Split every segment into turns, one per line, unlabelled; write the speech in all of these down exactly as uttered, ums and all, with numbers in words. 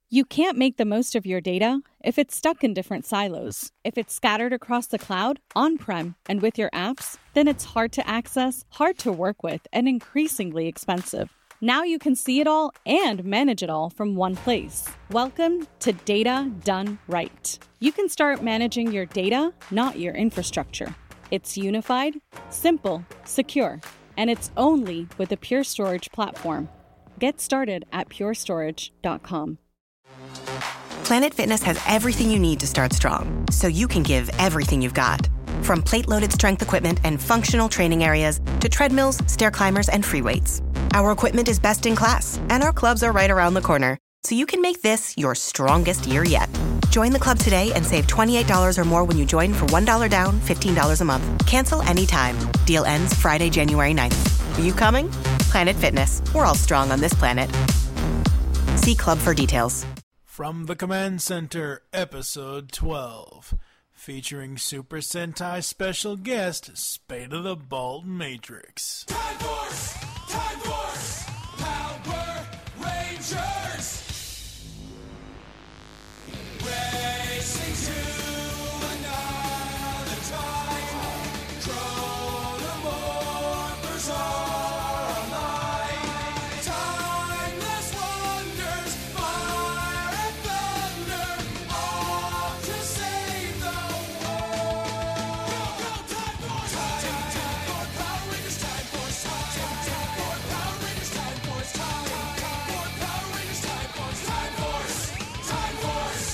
You can't make the most of your data if it's stuck in different silos. If it's scattered across the cloud, on-prem, and with your apps, then it's hard to access, hard to work with, and increasingly expensive. Now you can see it all and manage it all from one place. Welcome to Data Done Right. You can start managing your data, not your infrastructure. It's unified, simple, secure, and it's only with the Pure Storage platform. Get started at pure storage dot com.
Planet Fitness has everything you need to start strong, so you can give everything you've got. From plate-loaded strength equipment and functional training areas to treadmills, stair climbers, and free weights. Our equipment is best in class, and our clubs are right around the corner, so you can make this your strongest year yet. Join the club today and save twenty-eight dollars or more when you join for one dollar down, fifteen dollars a month. Cancel anytime. Deal ends Friday, January ninth. Are you coming? Planet Fitness. We're all strong on this planet. See club for details.
From the Command Center, Episode twelve, featuring Super Sentai special guest, Spade of the Bolt Matrix.
Time Force! Time Force! Power Rangers! Racing to another time. Chronomorphers are alive. Timeless wonders, fire and thunder, all to save the world. Go, go, Time Force! Time, time for Power Rangers, Time Force, time, time for Power Rangers, Time Force, time, time for Power Rangers, Time Force, Time Force, Time Force.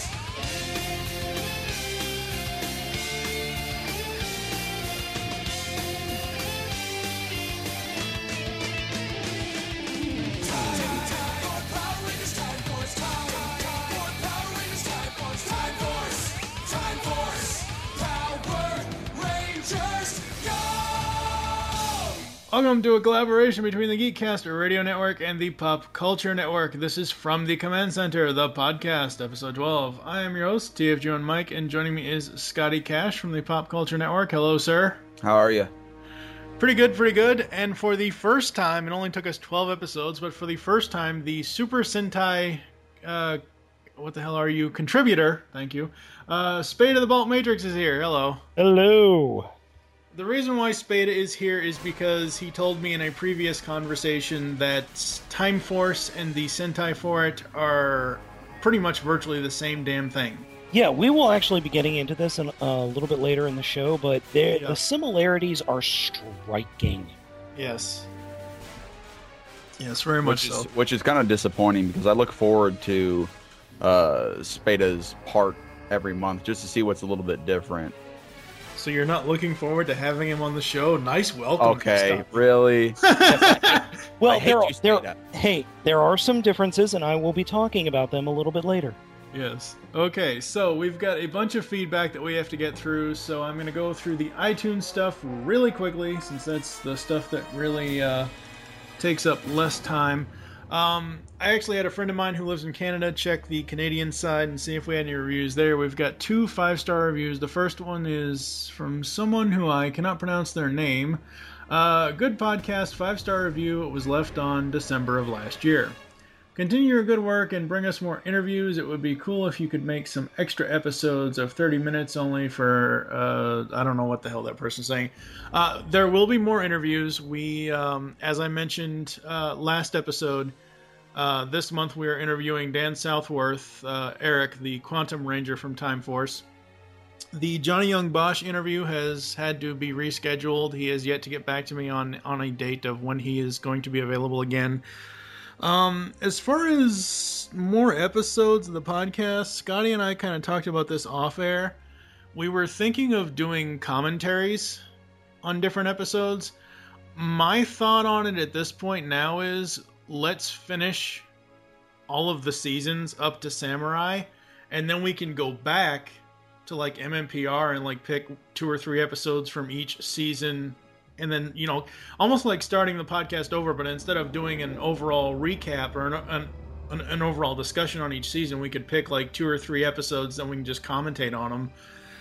Welcome to a collaboration between the Geekcaster Radio Network and the Pop Culture Network. This is From the Command Center, the podcast, episode twelve. I am your host, T F G and Mike, and joining me is Scotty Cash from the Pop Culture Network. Hello, sir.
How are you?
Pretty good, pretty good. And for the first time, it only took us twelve episodes, but for the first time, the Super Sentai, uh, what the hell are you, contributor, thank you, uh, Spade of the Bolt Matrix is here. Hello.
Hello.
The reason why Spada is here is because he told me in a previous conversation that Time Force and the Sentai for it are pretty much virtually the same damn thing.
Yeah, we will actually be getting into this in, uh, a little bit later in the show, but yeah. The similarities are striking.
Yes. Yes, very much
which is,
so.
Which is kind of disappointing because I look forward to uh, Spada's part every month just to see what's a little bit different.
So you're not looking forward to having him on the show? Nice welcome.
Okay, really?
Well, there are, there, hey, there are some differences, and I will be talking about them a little bit later.
Yes. Okay, so we've got a bunch of feedback that we have to get through, so I'm going to go through the iTunes stuff really quickly, since that's the stuff that really uh, takes up less time. Um, I actually had a friend of mine who lives in Canada check the Canadian side and see if we had any reviews there. We've got two five-star reviews. The first one is from someone who I cannot pronounce their name. Uh, good podcast, five-star review. It was left on December of last year. Continue your good work and bring us more interviews. It would be cool if you could make some extra episodes of thirty minutes only for, uh, I don't know what the hell that person's saying. Uh, there will be more interviews. We, um, as I mentioned uh, last episode, uh, this month we are interviewing Dan Southworth, uh, Eric, the Quantum Ranger from Time Force. The Johnny Young Bosch interview has had to be rescheduled. He has yet to get back to me on, on a date of when he is going to be available again. Um, as far as more episodes of the podcast, Scotty and I kind of talked about this off air. We were thinking of doing commentaries on different episodes. My thought on it at this point now is let's finish all of the seasons up to Samurai, and then we can go back to like M M P R and like pick two or three episodes from each season. And then, you know, almost like starting the podcast over, but instead of doing an overall recap or an, an, an overall discussion on each season, we could pick like two or three episodes, and we can just commentate on them.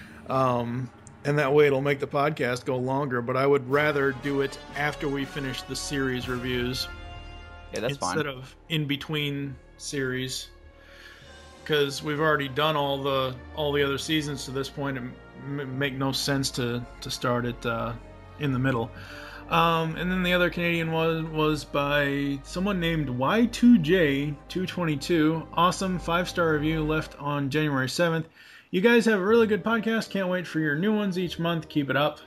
Um, and that way it'll make the podcast go longer, but I would rather do it after we finish the series reviews.
Yeah, that's
instead
fine.
Instead of in between series. because we've already done all the all the other seasons to this point. It m- make no sense to to start it uh, in the middle. Um, and then the other Canadian one was by someone named Y two J two twenty-two. Awesome five-star review left on January seventh. You guys have a really good podcast. Can't wait for your new ones each month. Keep it up.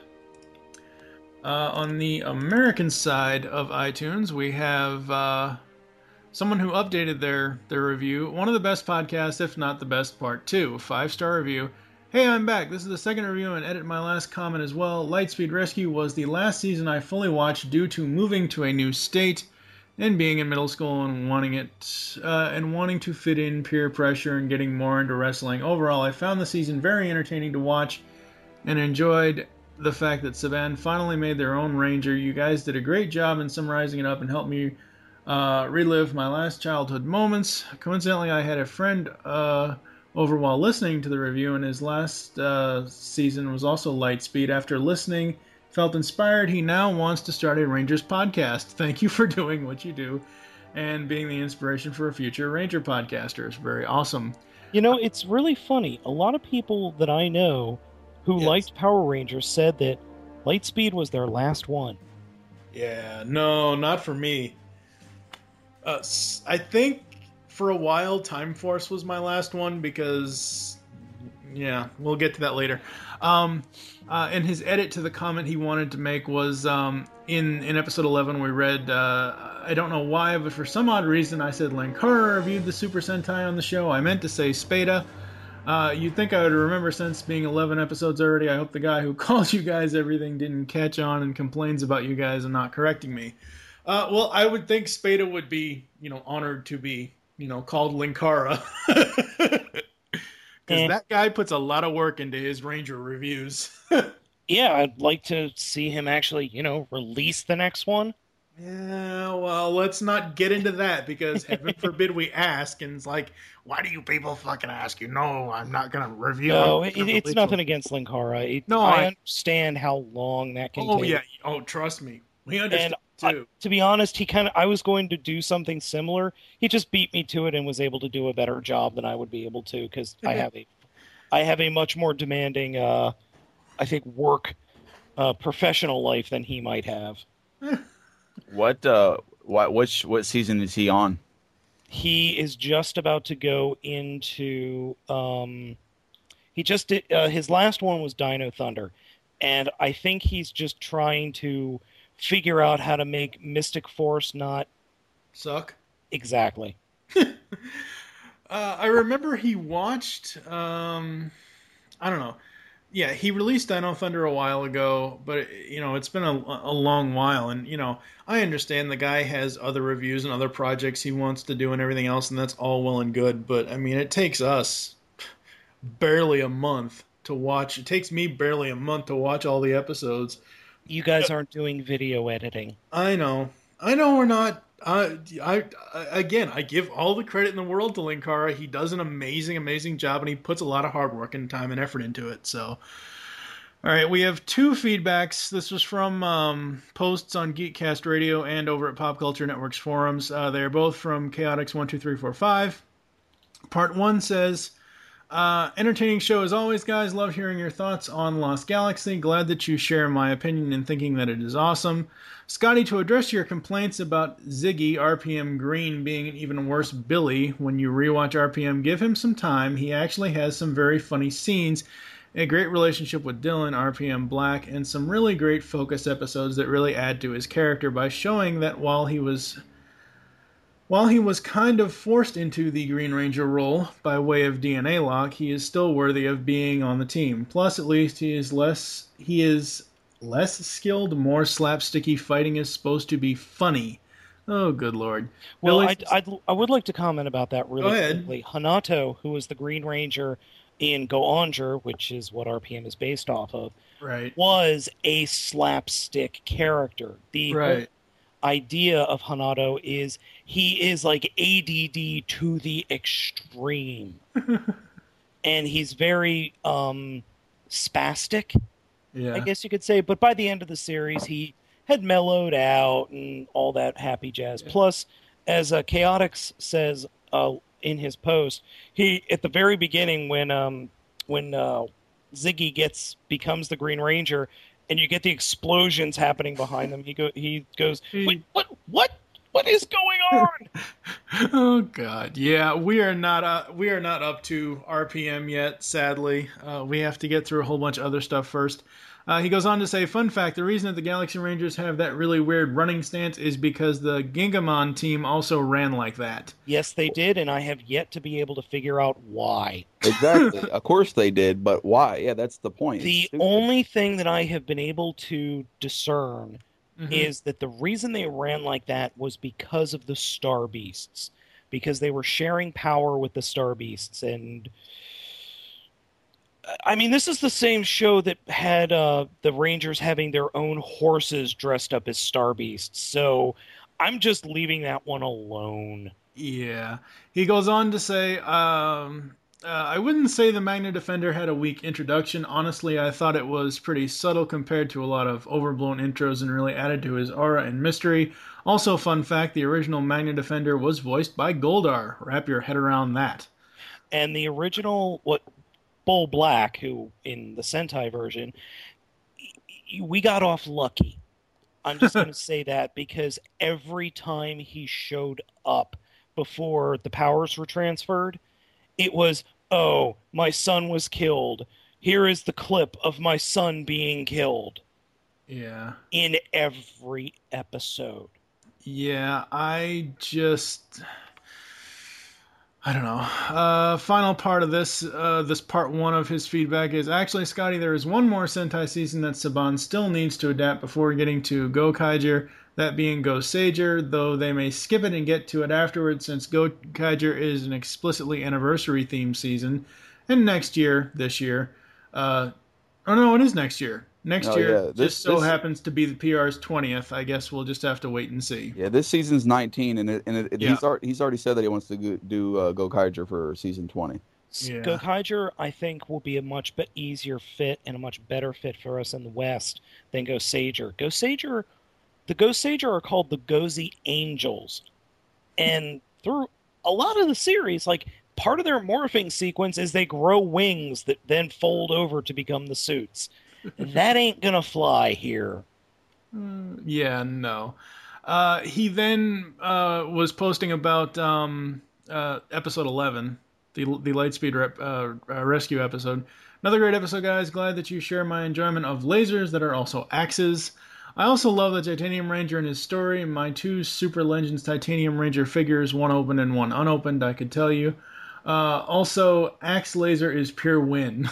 Uh, on the American side of iTunes, we have uh, someone who updated their, their review. One of the best podcasts, if not the best, part two. Five-star review. Hey, I'm back. This is the second review and edit my last comment as well. Lightspeed Rescue was the last season I fully watched due to moving to a new state and being in middle school and wanting it uh, and wanting to fit in peer pressure and getting more into wrestling. Overall, I found the season very entertaining to watch and enjoyed the fact that Saban finally made their own Ranger. You guys did a great job in summarizing it up and helped me uh, relive my last childhood moments. Coincidentally, I had a friend uh, over while listening to the review, and his last uh, season was also Lightspeed. After listening, felt inspired. He now wants to start a Rangers podcast. Thank you for doing what you do and being the inspiration for a future Ranger podcaster. It's very awesome.
You know, it's really funny. A lot of people that I know who
Yes.
liked Power Rangers said that Lightspeed was their last one.
Yeah, no, not for me. Uh, s- I think for a while Time Force was my last one because, yeah, we'll get to that later. Um, uh, and his edit to the comment he wanted to make was um, in, in episode eleven we read, uh, I don't know why, but for some odd reason I said Linkara reviewed the Super Sentai on the show. I meant to say Spada. Uh, you'd think I would remember since being eleven episodes already. I hope the guy who calls you guys everything didn't catch on and complains about you guys and not correcting me. Uh, well, I would think Spada would be, you know, honored to be, you know, called Linkara. Because
Eh.
that guy puts a lot of work into his Ranger reviews.
Yeah, I'd like to see him actually, you know, release the next one.
Yeah, well, let's not get into that because heaven forbid we ask and it's like, why do you people fucking ask? You know, I'm not going to review.
No,
I'm
it,
gonna
it's
release
nothing
them.
against Linkara. It,
No,
I,
I-
understand how long that can
Oh,
take.
yeah. Oh, trust me. We understand
I-
too.
To be honest, he kind of. I was going to do something similar. He just beat me to it and was able to do a better job than I would be able to because I have a, I have a much more demanding, uh, I think, work, uh, professional life than he might have.
What uh what which what season is he on?
He is just about to go into. Um, he just did. Uh, his last one was Dino Thunder, and I think he's just trying to figure out how to make Mystic Force not
Suck.
exactly.
Uh, I remember he watched, um, I don't know. Yeah, he released Dino Thunder a while ago, but, you know, it's been a, a long while. And, you know, I understand the guy has other reviews and other projects he wants to do and everything else, and that's all well and good. But, I mean, it takes us barely a month to watch. It takes me barely a month to watch all the episodes.
You guys aren't doing video editing.
I know. I know we're not. I, I, I again, I give all the credit in the world to Linkara. He does an amazing, amazing job, and he puts a lot of hard work and time and effort into it. So, all right, we have two feedbacks. This was from um, posts on Geekcast Radio and over at Pop Culture Network's forums. Uh, they are both from Chaotix one two three four five. Part one says, Uh, entertaining show as always, guys. Love hearing your thoughts on Lost Galaxy. Glad that you share my opinion in thinking that it is awesome. Scotty, to address your complaints about Ziggy, R P M Green, being an even worse Billy, when you rewatch R P M, give him some time. He actually has some very funny scenes, a great relationship with Dylan, R P M Black, and some really great focus episodes that really add to his character by showing that while he was... While he was kind of forced into the Green Ranger role by way of D N A lock, he is still worthy of being on the team. Plus, at least he is less he is less skilled, more slapsticky. Fighting is supposed to be funny. Oh, good lord!
Well,
Billy's-
I'd, I'd, I would like to comment about that really
Go ahead.
quickly. Hanato, who was the Green Ranger in Go Onger, which is what R P M is based off of,
right,
was a slapstick character. The whole
right,
idea of Hanato is he is like A D D to the extreme. And he's very um, spastic,
yeah,
I guess you could say. But by the end of the series, he had mellowed out and all that happy jazz. Plus, as uh, Chaotix says uh, in his post. He at the very beginning when um when uh, Ziggy gets becomes the Green Ranger, and you get the explosions happening behind them. He go he goes, Wait, what what what is going on?
Oh God, yeah, we are not uh, we are not up to R P M yet. Sadly, uh, we have to get through a whole bunch of other stuff first. Uh, he goes on to say, fun fact, the reason that the Galaxy Rangers have that really weird running stance is because the Gingamon team also ran like that.
Yes, they did, and I have yet to be able to figure out why.
Exactly. Of course they did, but why? Yeah, that's the point.
The only thing that I have been able to discern
Mhm.
is that the reason they ran like that was because of the Star Beasts, because they were sharing power with the Star Beasts. And I mean, this is the same show that had uh, the Rangers having their own horses dressed up as Star Beasts. So I'm just leaving that one alone.
Yeah. He goes on to say, um, uh, I wouldn't say the Magna Defender had a weak introduction. Honestly, I thought it was pretty subtle compared to a lot of overblown intros and really added to his aura and mystery. Also, fun fact, the original Magna Defender was voiced by Goldar. Wrap your head around that.
And the original, what Bull Black, who in the Sentai version, y- we got off lucky. I'm just going to say that because every time he showed up before the powers were transferred, it was, oh, my son was killed. Here is the clip of my son being killed.
Yeah.
In every episode.
Yeah, I just... I don't know. Uh, final part of this, uh, this part one of his feedback is, actually, Scotty, there is one more Sentai season that Saban still needs to adapt before getting to Gokaiger, that being Goseiger, though they may skip it and get to it afterwards since Gokaiger is an explicitly anniversary-themed season. And next year, this year, uh, oh no, it is next year. Next
Oh,
year
yeah. This-
just so
this-
happens to be the P R's twentieth. I guess we'll just have to wait and see.
Yeah, this season's nineteen, and, it, and it,
Yeah.
he's, already, he's already said that he wants to go, do uh, Gokaiger for season twenty.
Yeah.
Gokaiger, I think, will be a much be- easier fit and a much better fit for us in the West than Goseiger. Goseiger, the Goseiger are called the Gozi Angels. And through a lot of the series, like, part of their morphing sequence is they grow wings that then fold over to become the suits. That ain't gonna fly here.
Yeah, no. Uh, he then uh, was posting about um, uh, episode eleven, the the Lightspeed rep, uh, uh, rescue episode. Another great episode, guys. Glad that you share my enjoyment of lasers that are also axes. I also love the Titanium Ranger and his story. My two Super Legends Titanium Ranger figures, one open and one unopened, I could tell you. Uh, also, Axe Laser is pure win.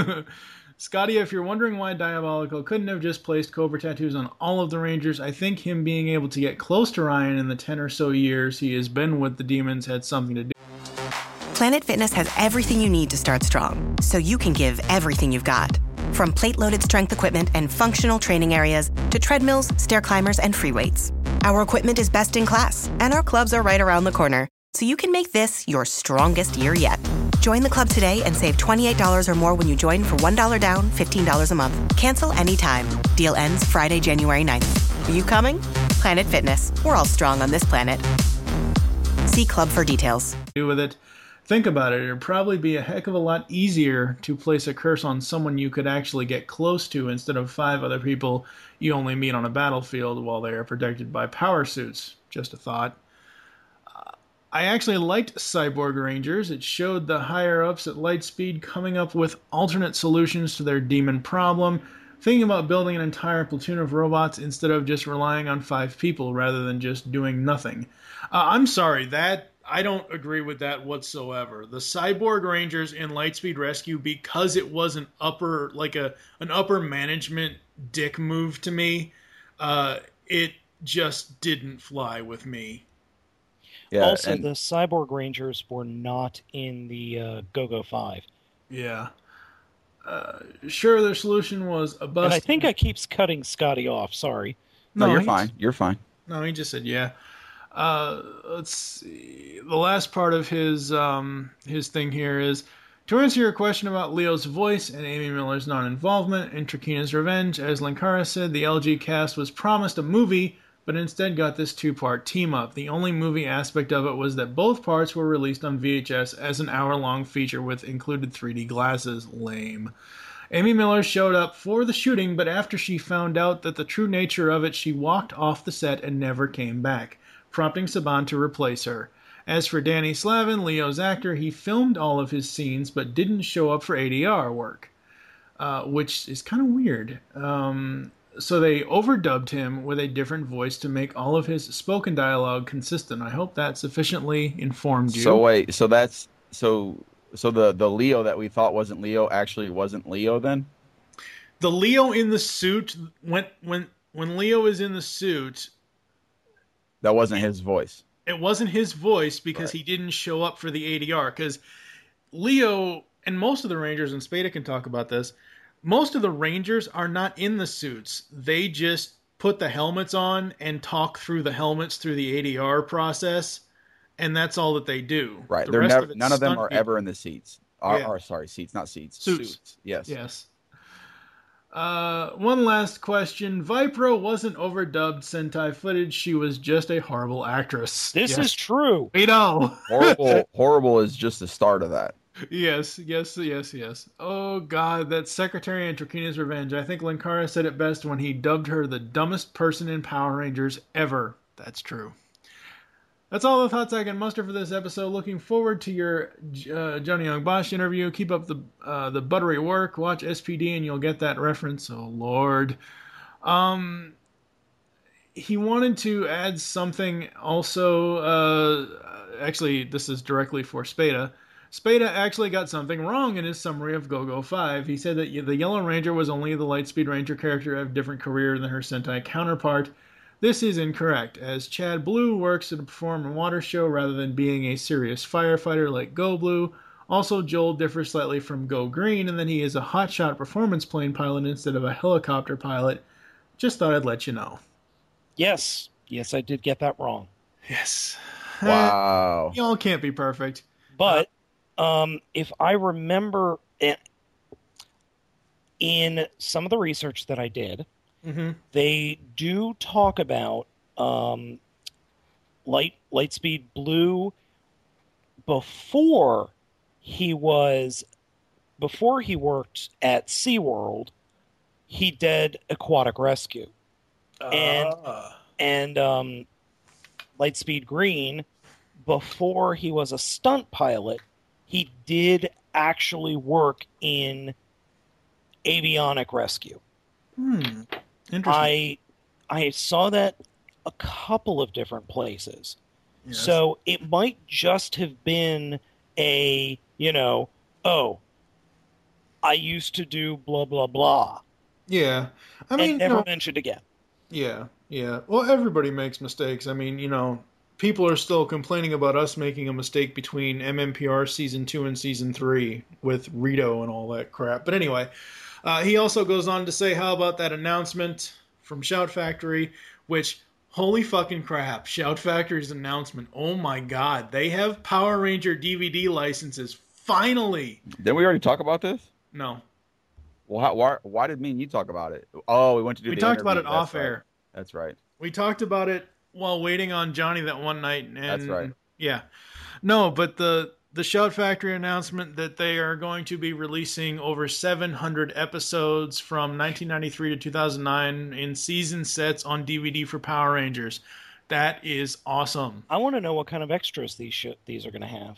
Scotty, if you're wondering why Diabolical couldn't have just placed Cobra tattoos on all of the Rangers, I think him being able to get close to Ryan in the ten or so years he has been with the Demons had something to do.
Planet Fitness has everything you need to start strong, so you can give everything you've got. From plate-loaded strength equipment and functional training areas to treadmills, stair climbers, and free weights. Our equipment is best in class, and our clubs are right around the corner, so you can make this your strongest year yet. Join the club today and save twenty-eight dollars or more when you join for one dollar down, fifteen dollars a month. Cancel anytime. Deal ends Friday, January ninth. Are you coming? Planet Fitness. We're all strong on this planet. See club for details.
do with it. Think about it. It'd probably be a heck of a lot easier to place a curse on someone you could actually get close to instead of five other people you only meet on a battlefield while they are protected by power suits. Just a thought. Uh, I actually liked Cyborg Rangers. It showed the higher-ups at Lightspeed coming up with alternate solutions to their demon problem, thinking about building an entire platoon of robots instead of just relying on five people rather than just doing nothing. Uh, I'm sorry, that I don't agree with that whatsoever. The Cyborg Rangers in Lightspeed Rescue, because it was an upper, like a an upper management dick move to me, uh, it just didn't fly with me.
Yeah,
also,
and-
the Cyborg Rangers were not in the uh, Go-Go five.
Yeah. Uh, sure, their solution was a bust.
And I think I keeps cutting Scotty off. Sorry.
No,
No,
you're
he's-
fine. You're fine.
No, he just said yeah. Uh, let's see. The last part of his um, his thing here is to answer your question about Leo's voice and Amy Miller's non-involvement in Trakina's Revenge. As Linkara said, the L G cast was promised a movie but instead got this two-part team-up. The only movie aspect of it was that both parts were released on V H S as an hour-long feature with included three D glasses. Lame. Amy Miller showed up for the shooting, but after she found out that the true nature of it, she walked off the set and never came back, prompting Saban to replace her. As for Danny Slavin, Leo's actor, he filmed all of his scenes but didn't show up for A D R work, uh, which is kind of weird. Um, so they overdubbed him with a different voice to make all of his spoken dialogue consistent. I hope that sufficiently informed you.
So wait, so that's so so the the Leo that we thought wasn't Leo actually wasn't Leo then?
The Leo in the suit, when when when Leo is in the suit,
That wasn't his voice.
it wasn't his voice because
Right.
he didn't show up for the A D R. Because Leo and most of the Rangers, and Spada can talk about this, most of the Rangers are not in the suits. They just put the helmets on and talk through the helmets through the A D R process, and that's all that they do.
Right.
The
They're
rest
never.
of it's
None of them
stunt
are
people.
ever in the seats. Or,
Yeah.
or sorry, seats, not seats.
Suits.
Yes.
Yes. Uh, one last question. Vipro wasn't overdubbed Sentai footage. She was just a horrible actress.
This
Yes.
is true.
We know.
Horrible. Horrible is just the start of that.
Yes, yes, yes, yes. Oh, God, that Secretary in Trakina's Revenge. I think Linkara said it best when he dubbed her the dumbest person in Power Rangers ever. That's true. That's all the thoughts I can muster for this episode. Looking forward to your uh, Johnny Young Bosch interview. Keep up the uh, the buttery work. Watch S P D and you'll get that reference. Oh, Lord. Um, he wanted to add something also. Uh, actually, this is directly for Spada. Spada actually got something wrong in his summary of Go-Go five. He said that the Yellow Ranger was only the Lightspeed Ranger character of a different career than her Sentai counterpart. This is incorrect, as Chad Blue works at a perform and water show rather than being a serious firefighter like Go Blue. Also, Joel differs slightly from Go Green in that he is a hotshot performance plane pilot instead of a helicopter pilot. Just thought I'd let you know.
Yes. Yes, I did get that wrong.
Yes.
Wow.
Y'all can't be perfect.
But um, if I remember it, in some of the research that I did,
Mm-hmm.
they do talk about um, light Lightspeed Blue before he was before he worked at SeaWorld. He did Aquatic Rescue. And and um, Lightspeed Green, before he was a stunt pilot, he did actually work in avionic rescue.
Hmm. Interesting.
I I saw that a couple of different places.
Yes.
So it might just have been a, you know, oh, I used to do blah blah blah.
Yeah. I mean,
and never
no,
mentioned again.
yeah, yeah. Well, everybody makes mistakes. I mean, you know, people are still complaining about us making a mistake between M M P R season two and season three with Rito and all that crap. But anyway, uh, he also goes on to say, how about that announcement from Shout Factory, which, holy fucking crap, Shout Factory's announcement. Oh my God. They have Power Ranger D V D licenses. Finally.
Didn't we already talk about this?
No.
Well, how, why, why did me and you talk about it? Oh, we went to do
We
the
talked about
interview.
it
That's
off
right.
air.
That's right.
We talked about it while waiting on Johnny that one night. And,
That's right.
Yeah. No, but the the Shout Factory announcement that they are going to be releasing over seven hundred episodes from nineteen ninety-three to two thousand nine in season sets on D V D for Power Rangers. That is awesome.
I want to know what kind of extras these sh- these are going to have.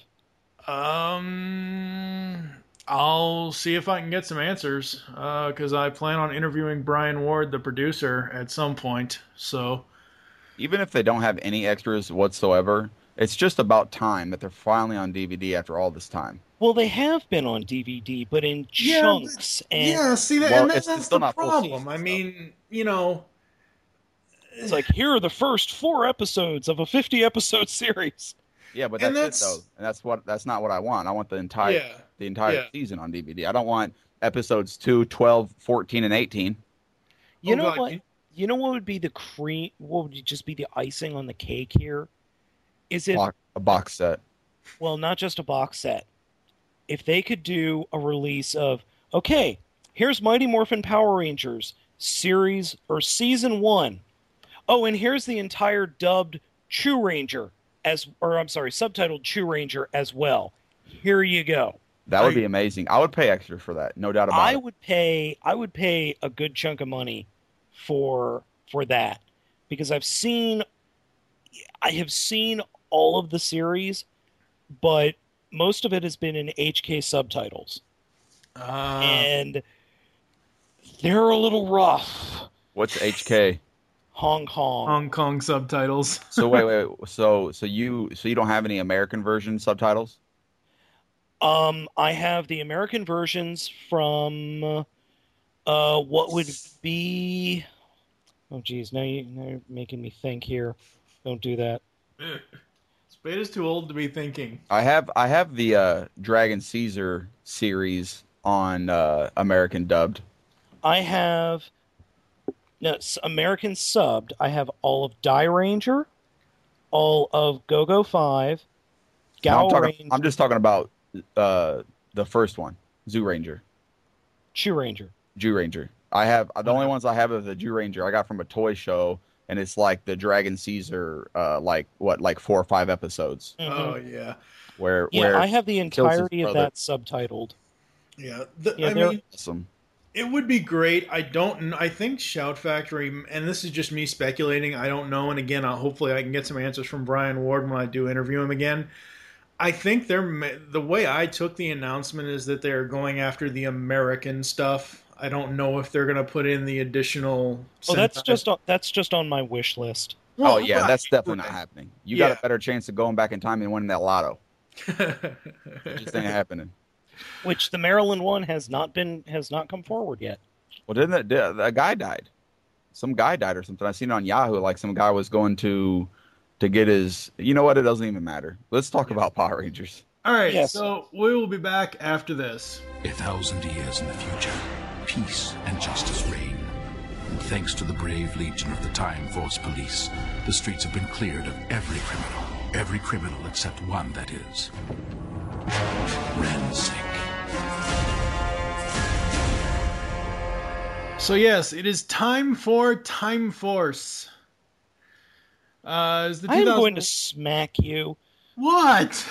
Um, I'll see if I can get some answers because I plan on interviewing Brian Ward, the producer, at some point. So,
Even if they don't have any extras whatsoever, it's just about time that they're finally on D V D after all this time.
Well, they have been on D V D, but in
Yeah,
chunks. And
yeah, see that,
Well,
and that,
it's-
that's
it's still
the
not full
problem.
season,
I
so.
mean, you know,
it's like, here are the first four episodes of a fifty episode series.
Yeah, but that's,
And that's-
it though, and that's what that's not what I want. I want the entire
Yeah,
the entire
yeah.
season on D V D. I don't want episodes two, twelve, fourteen, and eighteen.
You
Oh,
know
God,
what?
you-
You know what would be the cream? What would just be the icing on the cake here? Is it
Box, a box set.
well, not just a box set. If they could do a release of, okay, here's Mighty Morphin Power Rangers series or season one. Oh, and here's the entire dubbed Chew Ranger as, or I'm sorry, subtitled Chew Ranger as well. Here you go.
That would
I-
be amazing. I would pay extra for that, no doubt about
I
it.
would pay I would pay a good chunk of money for for that because I've seen I have seen all of the series, but most of it has been in H K subtitles.
Uh,
And they're a little rough.
What's H K?
Hong Kong.
Hong Kong subtitles.
So wait, wait. So so you so you don't have any American version subtitles?
Um, I have the American versions from uh, what would be. Oh, geez, now, you, now you're making me think here. Don't do that.
Spada's too old to be thinking.
I have I have the uh, Dragon Caesar series on uh, American dubbed.
I have no s- American subbed. I have all of Die Ranger, all of Go Go Five,
No,
Gal
I'm, talking,
Ranger,
I'm just talking about uh, the first one, Zoo Ranger,
Chew Ranger.
Jew Ranger. I have the only ones I have of the Jew Ranger I got from a toy show, and it's like the Dragon Caesar, uh, like what, like four or five episodes
Mhm.
Oh yeah,
where
yeah,
where
I have the
kills his
entirety of
brother.
that subtitled.
yeah. The,
Yeah,
I
they're-
mean,
awesome.
it would be great. I don't. kn- I think Shout Factory, and this is just me speculating. I don't know. And again, I'll, hopefully, I can get some answers from Brian Ward when I do interview him again. I think they're ma- the way I took the announcement is that they're going after the American stuff. I don't know if they're going to put in the additional.
Oh, that's
Sentai-
just on, that's just on my wish list.
Oh yeah,
right,
that's definitely not
right.
happening. You got
Yeah.
a better chance of going back in time and winning that lotto. It just ain't happening.
Which the Maryland one has not been has not come forward yet.
Well, didn't that did- a guy died? Some guy died or something. I seen it on Yahoo. Like some guy was going to to get his. You know what? It doesn't even matter. Let's talk about Power Rangers.
All right,
Yes.
so we will be back after this.
A thousand years in the future, peace and justice reign. And thanks to the brave legion of the Time Force Police, the streets have been cleared of every criminal. Every criminal except one, that is. Rensink.
So yes, it is time for Time Force. Uh, is the
I am
2000
going to smack you.
What?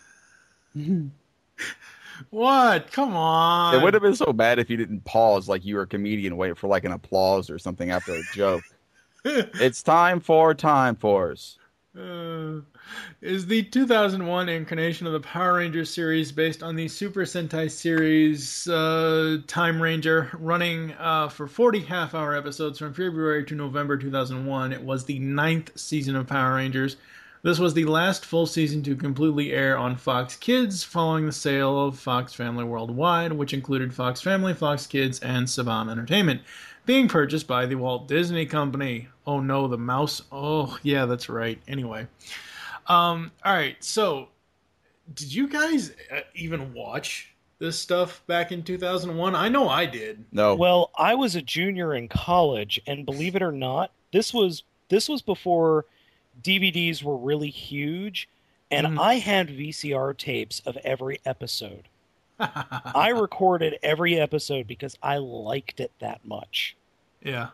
What? Come on.
It would have been so bad if you didn't pause like you were a comedian waiting for like an applause or something after a joke. It's time for Time Force.
Uh, is the two thousand one incarnation of the Power Rangers series based on the Super Sentai series uh, Time Ranger, running uh, for forty half-hour episodes from February to November two thousand one. It was the ninth season of Power Rangers. This was the last full season to completely air on Fox Kids following the sale of Fox Family Worldwide, which included Fox Family, Fox Kids, and Saban Entertainment, being purchased by the Walt Disney Company. Oh no, the mouse. Oh, yeah, that's right. Anyway. Um, all right, so did you guys uh, even watch this stuff back in two thousand one? I know I did.
No.
Well, I was a junior in college, and believe it or not, this was this was before D V Ds were really huge, and
Mhm.
I had V C R tapes of every episode. I recorded every episode because I liked it that much.
Yeah.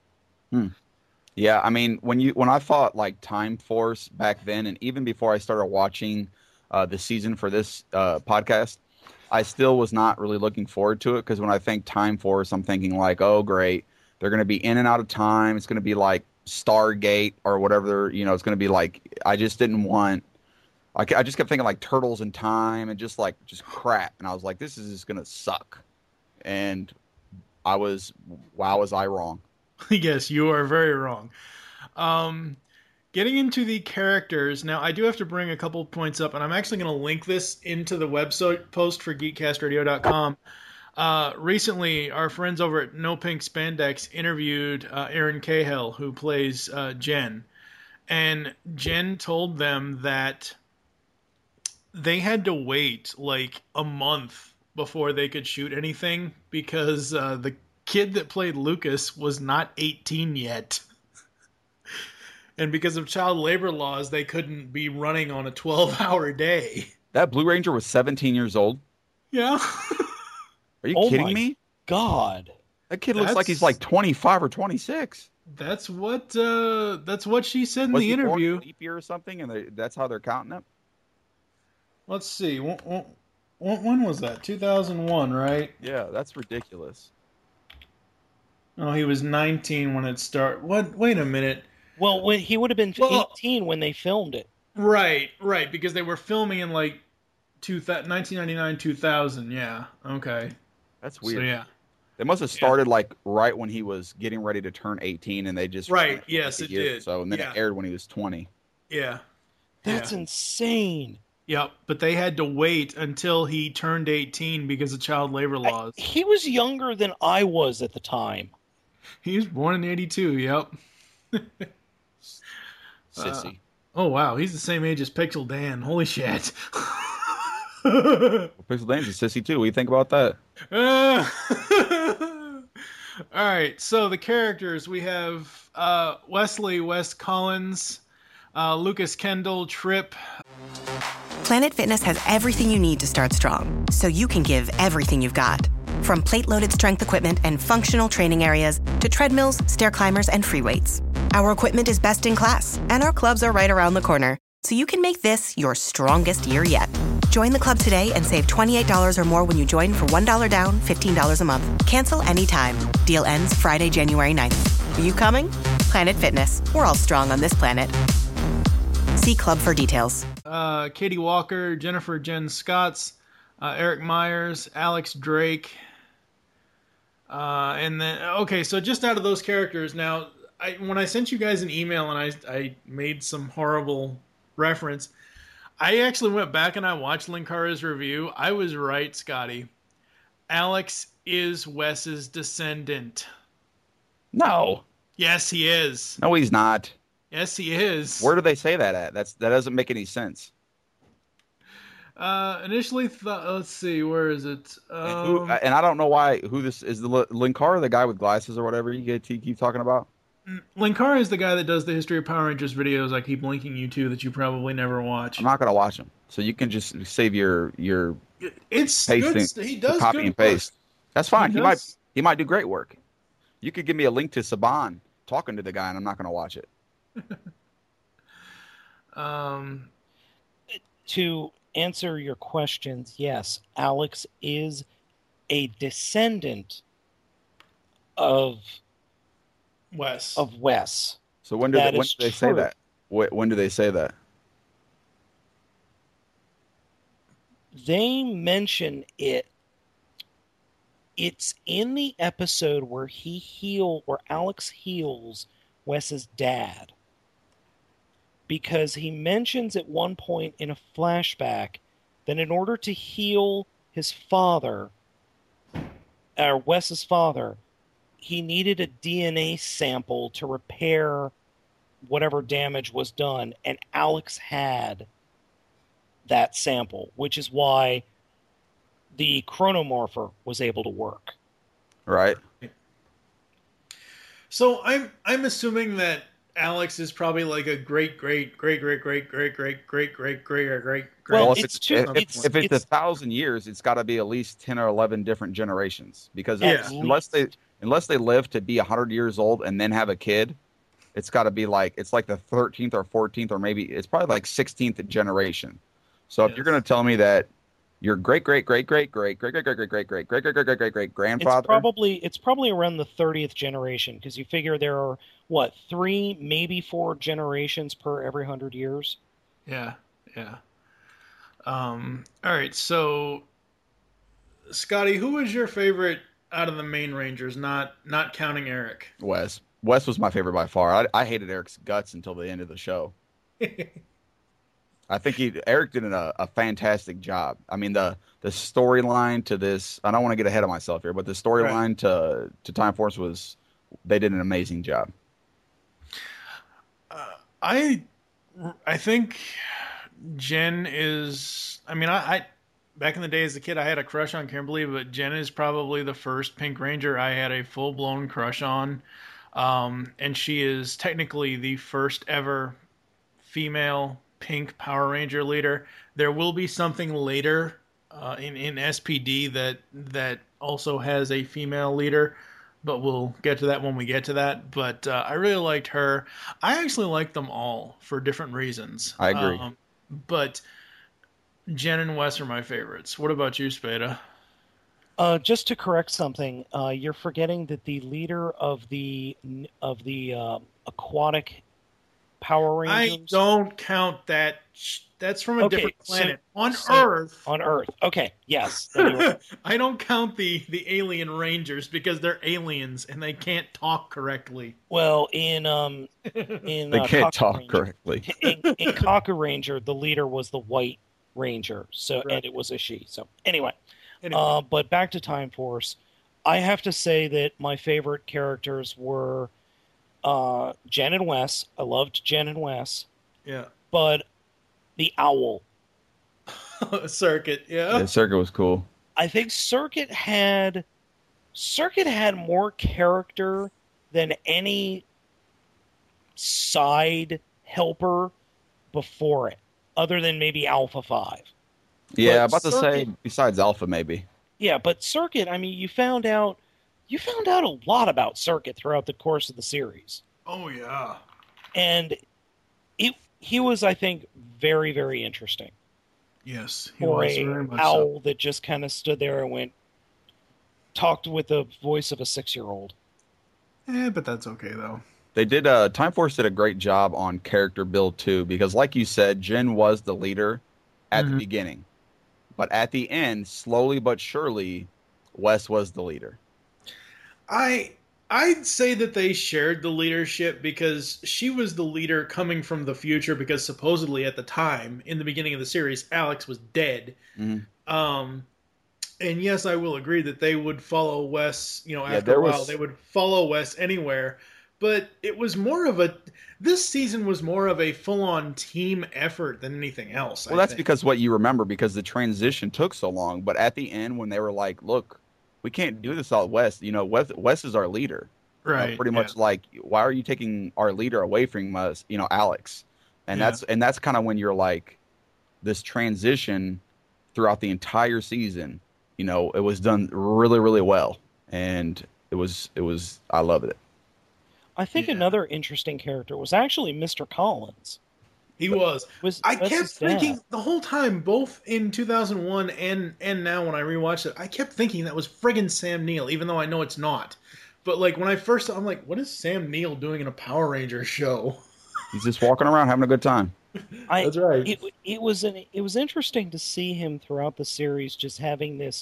Yeah, I mean, when you when I thought like Time Force back then, and even before I started watching uh, the season for this uh, podcast, I still was not really looking forward to it because when I think Time Force, I'm thinking like, oh, great, they're going to be in and out of time. It's going to be like Stargate or whatever. You know, it's going to be like. I just didn't want. I, I just kept thinking like Turtles in Time and just like just crap, and I was like, this is just going to suck. And I was, wow, was I wrong?
Yes, you are very wrong. Um, getting into the characters, now I do have to bring a couple points up, and I'm actually going to link this into the website post for geek cast radio dot com. Uh, recently, our friends over at No Pink Spandex interviewed uh, Erin Cahill, who plays uh, Jen. And Jen told them that they had to wait like a month before they could shoot anything because uh, the kid that played Lucas was not eighteen yet. And because of child labor laws, they couldn't be running on a twelve-hour day.
That Blue Ranger was seventeen years old.
Yeah.
Are you
Oh
kidding
my
me?
God.
That kid looks like
That's-
he's like twenty-five or twenty-six.
That's what uh, that's what she said in
Was
the
he born
interview.
in leap year or something, and they, that's how they're counting it?
Let's see. When, when, when was that? two thousand one, right?
Yeah, that's ridiculous.
Oh, he was nineteen when it started. What? Wait a minute.
Well, when, he would have been
Well-
eighteen when they filmed it.
Right, right, because they were filming in like two, nineteen ninety-nine, two thousand. Yeah. Okay.
That's weird.
So yeah.
They must have started like right when he was getting ready to turn eighteen, and they just
Right,
ran for
yes,
like a
it
year or
did.
So, and then
Yeah.
it aired when he was twenty.
Yeah.
That's
Yeah.
insane.
Yep, but they had to wait until he turned eighteen because of child labor laws.
I- he was younger than I was at the time.
He was born in eighty-two, yep.
Sissy.
Oh, wow, he's the same age as Pixel Dan. Holy shit.
Well, Pixel Dane's a sissy too. What do you think about that?
Uh, all right, so the characters, we have uh, Wesley Wes Collins, uh, Lucas Kendall, Tripp.
Planet Fitness has everything you need to start strong, so you can give everything you've got. From plate-loaded strength equipment and functional training areas to treadmills, stair climbers, and free weights. Our equipment is best in class, and our clubs are right around the corner, so you can make this your strongest year yet. Join the club today and save twenty-eight dollars or more when you join for one dollar down, fifteen dollars a month. Cancel anytime. Deal ends Friday, January ninth. Are you coming? Planet Fitness. We're all strong on this planet. See club for details.
Uh, Katie Walker, Jennifer Jen Scotts, uh, Eric Myers, Alex Drake. Uh, and then, okay, so just out of those characters, now, I, when I sent you guys an email and I, I made some horrible reference, I actually went back and I watched Linkara's review. I was right, Scotty. Alex is Wes's descendant.
No,
Yes, he is.
no, he's not.
Yes, he is.
Where do they say that at? That's that doesn't make any sense.
Uh, initially, th- let's see, where is it?
And,
Um,
who, and I don't know why. Who this is? The Linkara, the guy with glasses or whatever you get you keep talking about.
Linkara is the guy that does the History of Power Rangers videos I keep linking you to that you probably never watch.
I'm not gonna watch him, so you can just save your your
It's
pasting,
good. st- He does
copy
good
and paste. That's fine.
He
He, might
does.
he might do great work. You could give me a link to Saban talking to the guy, and I'm not gonna watch it.
work. Um,
To answer your questions, yes, Alex is a descendant of
Wes.
of Wes.
So when do
That
they, when
is
do they say
true.
that? Wh- When do they say that?
They mention it. It's in the episode where he heal, where Alex heals Wes's dad, because he mentions at one point in a flashback that in order to heal his father, or Wes's father, he needed a D N A sample to repair whatever damage was done, and Alex had that sample, which is why the chronomorpher was able to work.
Right.
So I'm I'm assuming that Alex is probably like a great great great great great great great great great great great great great.
Well,
if
it's
it's,
two-
if,
it's-
if it's,
it's-
a thousand years, it's got to be at least ten or eleven different generations. Because
Yeah.
it's- unless they unless they live to be a hundred years old and then have a kid, it's got to be like it's like the thirteenth or fourteenth or maybe it's probably like sixteenth generation. So if
Yes.
you're going to tell me that your great great great great great great great great great great great great great great great great great
It's
grandfather,
probably it's probably around the thirtieth generation, because you figure there are what three, maybe four generations per every hundred years.
Yeah, yeah. Um. All right. So, Scotty, who was your favorite out of the main Rangers? Not not counting Eric.
Wes. Wes was my favorite by far. I, I hated Eric's guts until the end of the show. I think he Eric did a, a fantastic job. I mean the the storyline to this. I don't want to get ahead of myself here, but the storyline
Right.
to to Time Force was they did an amazing job.
I I think Jen is. I mean, I, I back in the day as a kid, I had a crush on Kimberly, but Jen is probably the first Pink Ranger I had a full blown crush on, um, and she is technically the first ever female Pink Power Ranger leader. There will be something later uh, in in S P D that that also has a female leader. but we'll get to that when we get to that. But uh, I really liked her. I actually like them all for different reasons.
I agree.
Um, but Jen and Wes are my favorites. What about you, Spada?
Uh, just to correct something, uh, you're forgetting that the leader of the of the uh, aquatic Power
I
Rangers.
don't count that. That's from a
Okay,
different
so-
planet. On
so-
Earth.
on Earth. Okay, yes. Anyway,
I don't count the, the alien rangers because they're aliens and they can't talk correctly.
well, in um, in
They
uh,
can't
Kaku
talk
Ranger-
correctly.
in, in Kaku Ranger, the leader was the White Ranger, so
Right.
and it was a she. So anyway,
Anyway.
uh, but back to Time Force, I have to say that my favorite characters were uh, Jen and Wes. I loved Jen and Wes,
Yeah.
but the Owl.
Circuit, yeah.
Yeah, Circuit was cool.
I think Circuit had Circuit had more character than any side helper before it, other than maybe Alpha Five.
Yeah,
But
about to say,
Circuit-
besides Alpha, maybe.
Yeah, but Circuit, I mean, you found out you found out a lot about Circuit throughout the course of the series.
Oh, yeah.
And it he was, I think, very, very interesting
Yes. He
for
was
a
very much so.
owl that just kind of stood there and went talked with the voice of a six-year-old.
Eh, but that's okay, though.
They did. Uh, Time Force did a great job on character build too, because like you said, Jen was the leader at the
Mhm.
beginning, but at the end, slowly but surely, Wes was the leader.
I I'd say that they shared the leadership because she was the leader coming from the future because supposedly at the time in the beginning of the series Alex was dead.
Mhm.
Um and yes, I will agree that they would follow Wes, you know,
Yeah,
after
there
a while
was-
they would follow Wes anywhere, but it was more of a this season was more of a full-on team effort than anything else.
Well,
I
that's
think.
because what you remember, because the transition took so long. But at the end, when they were like, "Look, we can't do this all Wes," you know, Wes, Wes is our leader. You know,
right,
pretty
yeah.
much like, why are you taking our leader away from us? You know, Alex, and
Yeah.
that's and that's kind of when you're like, this transition throughout the entire season. You know, it was done really, really well, and it was it was I loved it.
I think
Yeah.
another interesting character was actually Mister Collins.
He was.
Was
I
that's
kept
his dad.
thinking the whole time, both in two thousand one and and now when I rewatched it, I kept thinking that was friggin' Sam Neill, even though I know it's not. But like when I first, I'm like, what is Sam Neill doing in a Power Rangers show?
He's just walking around having a good time.
I,
That's right.
It, it was an it was interesting to see him throughout the series, just having this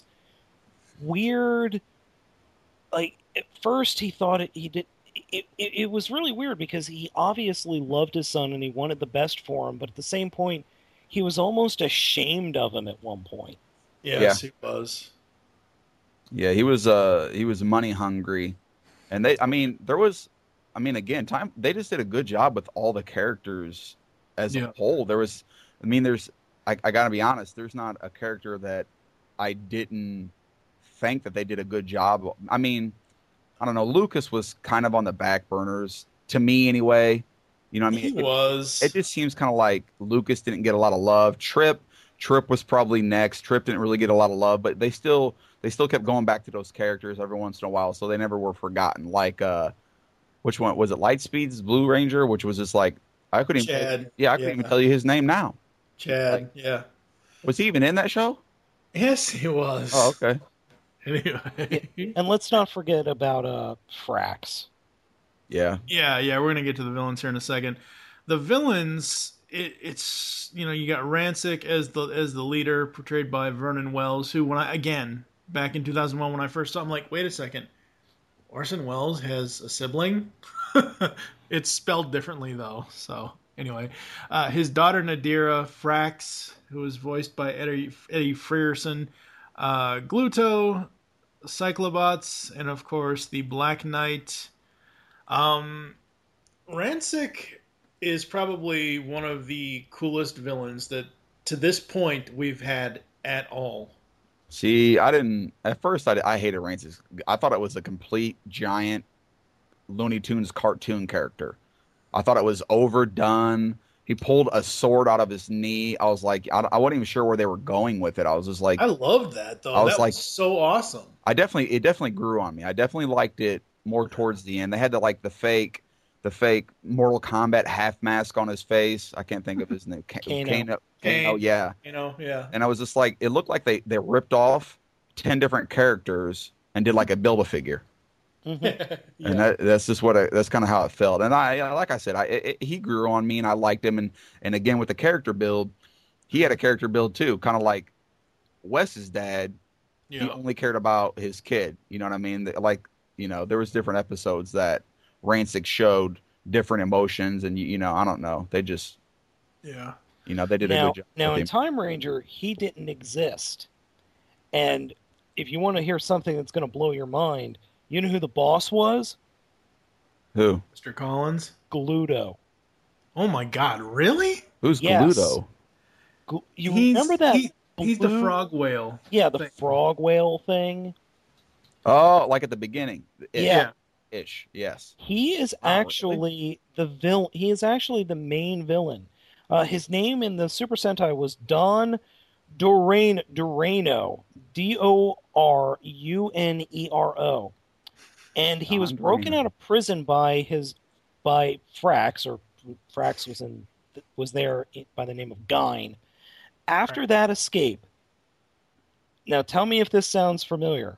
weird. Like at first, he thought it, he did. It, it, it was really weird because he obviously loved his son and he wanted the best for him, but at the same point, he was almost ashamed of him at one point.
Yes, he was.
Yeah, he was uh he was money hungry, and they I mean there was I mean again time they just did a good job with all the characters as
Yeah.
a whole. There was I mean there's I, I gotta be honest, there's not a character that I didn't think that they did a good job. I mean, I don't know, Lucas was kind of on the back burners to me anyway. You know what I
He
mean? It-
was.
It just seems kind of like Lucas didn't get a lot of love. Trip, Trip was probably next. Trip didn't really get a lot of love, but they still they still kept going back to those characters every once in a while, so they never were forgotten. Like, uh, which one was it? Lightspeed's Blue Ranger, which was just like I couldn't even
Chad.
yeah I couldn't
Yeah.
even tell you his name now.
Chad,
like-
yeah.
Was he even in that show?
Yes, he was.
Oh, okay.
Anyway.
And let's not forget about uh Frax.
Yeah,
Yeah, yeah, we're gonna get to the villains here in a second. The villains, it, it's you know you got Rancic as the as the leader, portrayed by Vernon Wells, who when I again back in two thousand one when I first saw him, like, wait a second, Orson Welles has a sibling. It's spelled differently though. So anyway, uh, his daughter Nadira Frax, who was voiced by Eddie Eddie Frierson, uh, Gluto, Cyclobots, and of course the Black Knight. Um, Rancic is probably one of the coolest villains that, to this point, we've had at all.
see, I didn't at first. I, I hated Rancid. I thought it was a complete giant Looney Tunes cartoon character. I thought it was overdone. he pulled a sword out of his knee. I was like, I, I wasn't even sure where they were going with it. I was just like,
I loved that though.
I was
that
like-
was so awesome.
I definitely, it definitely grew on me. I definitely liked it more towards the end. They had the like the fake, the fake Mortal Kombat half mask on his face. I can't think of his name. Ka-
Kano.
Kano.
Kane.
Kano, yeah.
You know, yeah.
And I was just like, it looked like they, they ripped off ten different characters and did like a Build-A-Figure.
Mhm.
Yeah.
And that, that's just what I, that's kind of how it felt. And I, like I said, I it, it- he grew on me, and I liked him. And and again with the character build, he had a character build too, kind of like Wes's dad. He
yeah.
only cared about his kid. You know what I mean? Like, you know, there was different episodes that Rancic showed different emotions, and you, you know, I don't know. They just,
Yeah.
you know, they did a
now,
good job.
now
with
in
him.
Time Ranger, he didn't exist. And if you want to hear something that's going to blow your mind, you know who the boss was?
Who?
Mister Collins.
Gluto.
Oh my God! Really?
Who's
Yes.
Gluto?
Glu- You
He's-
remember that?
he- he's the
blue-
frog whale.
Yeah, the
thing.
frog whale thing.
Oh, like at the beginning.
Yeah.
Ish. Yes.
He is
Oh, really?
actually the villain. He is actually the main villain. Uh, his name in the Super Sentai was Don Dorano, Dorano, D O R U N E R O, and he
Don
was broken
Dorano.
out of prison by his by Frax, or Frax was in was there by the name of Gyne. After that escape, now tell me if this sounds familiar.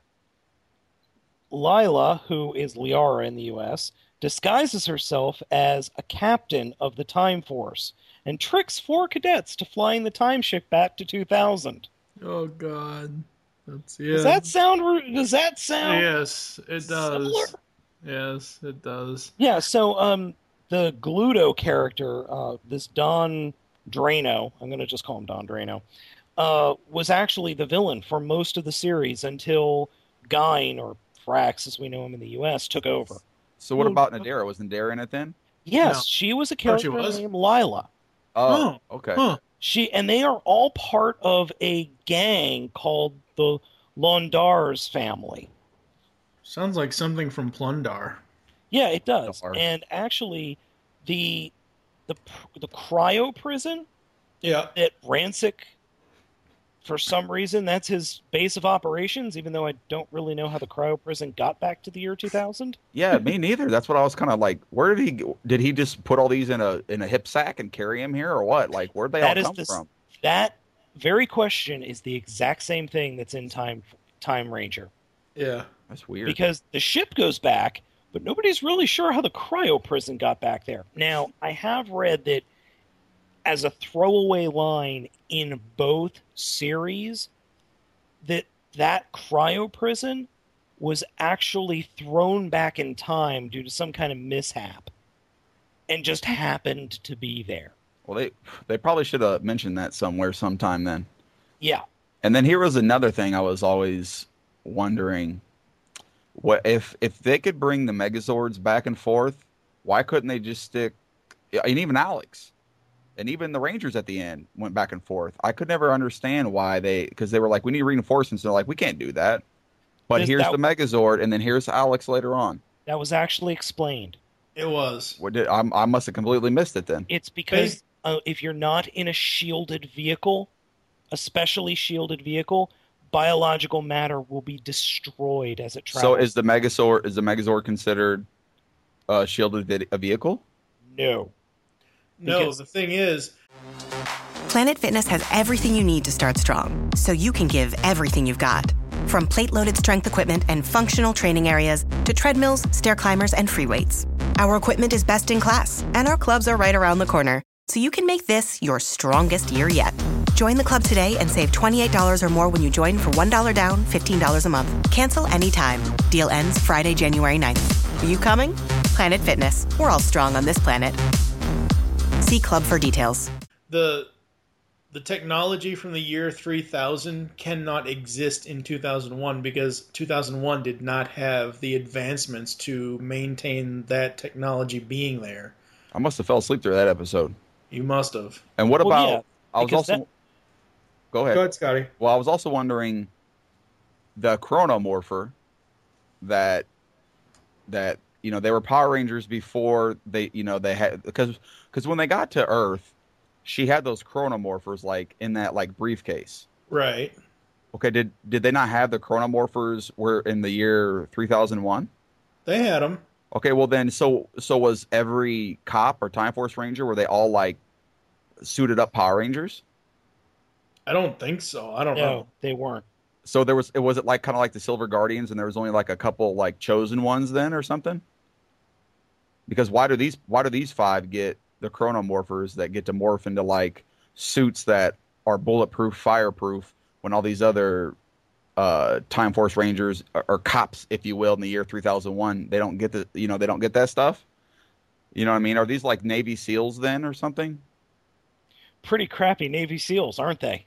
Lila, who is Liara in the U S, disguises herself as a captain of the Time Force and tricks four cadets to flying the time ship back to two thousand.
Oh God. That's yeah.
Does that sound? Does that sound?
Yes, it does.
similar?
Yes, it does.
Yeah. So, um, the Gluto character, uh, this Don Drano, I'm going to just call him Don Drano, uh, was actually the villain for most of the series until Gyne, or Frax, as we know him in the U S, took over.
So what
Well,
about Nadira? Was Nadira in it then?
Yes,
No.
she was a
Oh, she
character
was?
named Lila.
Oh, okay.
Huh.
She and they are all part of a gang called the Londars family.
Sounds like something from Plundar.
Yeah, it does.
Londar.
And actually, the the pr- the cryo prison
Yeah.
that Rancic, for some reason, that's his base of operations. Even though I don't really know how the cryo prison got back to the year two thousand.
Yeah, me neither. That's what I was kind of like. Where did he? go- Did he just put all these in a in a hip sack and carry him here, or what? Like, where'd they
That
all
is
come
the s-
from?
That very question is the exact same thing that's in Time Time Ranger.
Yeah.
That's weird.
Because the ship goes back, but nobody's really sure how the cryo prison got back there. Now, I have read that as a throwaway line in both series, that that cryo prison was actually thrown back in time due to some kind of mishap and just happened to be there.
Well, they they probably should have mentioned that somewhere sometime then.
Yeah.
And then here was another thing I was always wondering: what if if they could bring the Megazords back and forth? Why couldn't they just stick? And even Alex, and even the Rangers at the end went back and forth. I could never understand why they, because they were like, we need reinforcements. They're like, we can't do that. But
This-
here's
that-
the Megazord, and then here's Alex later on.
That was actually explained.
It was.
What did I, I must have completely missed it then.
It's because uh, if you're not in a shielded vehicle, a specially shielded vehicle, biological matter will be destroyed as it
So
travels.
is the Megazord is the Megazord considered a shielded vid- a vehicle?
no.
No,
Because-
the thing is,
Planet Fitness has everything you need to start strong, so you can give everything you've got. From plate-loaded strength equipment and functional training areas to treadmills, stair climbers, and free weights. Our equipment is best in class, and our clubs are right around the corner, so you can make this your strongest year yet. Join the club today and save twenty-eight dollars or more when you join for one dollar down, fifteen dollars a month. Cancel anytime. Deal ends Friday, January ninth. Are you coming? Planet Fitness. We're all strong on this planet. See club for details.
the the technology from the year three thousand cannot exist in two thousand one because two thousand one did not have the advancements to maintain that technology being there.
I must have fell asleep through that episode.
You must have.
And what
Well,
about?
yeah,
I was
because
also.
that-
Go ahead.
Go ahead, Scotty.
Well, I was also wondering the Chronomorpher that that you know they were Power Rangers before they you know they had because because when they got to Earth she had those chronomorphers like in that like briefcase.
Right.
Okay, did did they not have the chronomorphers were in the year three thousand one?
They had them.
Okay, well then, so so was every cop or Time Force Ranger? Were they all like suited up Power Rangers?
I don't think so. I don't
No,
know.
they weren't.
So there was, it was it like kind of like the Silver Guardians, and there was only like a couple like chosen ones then, or something? Because why do these why do these five get the chronomorphers that get to morph into like suits that are bulletproof, fireproof, when all these other uh, Time Force Rangers or, or cops, if you will, in the year three thousand one, they don't get the you know they don't get that stuff. You know what I mean? Are these like Navy SEALs then, or something?
Pretty crappy Navy SEALs, aren't they?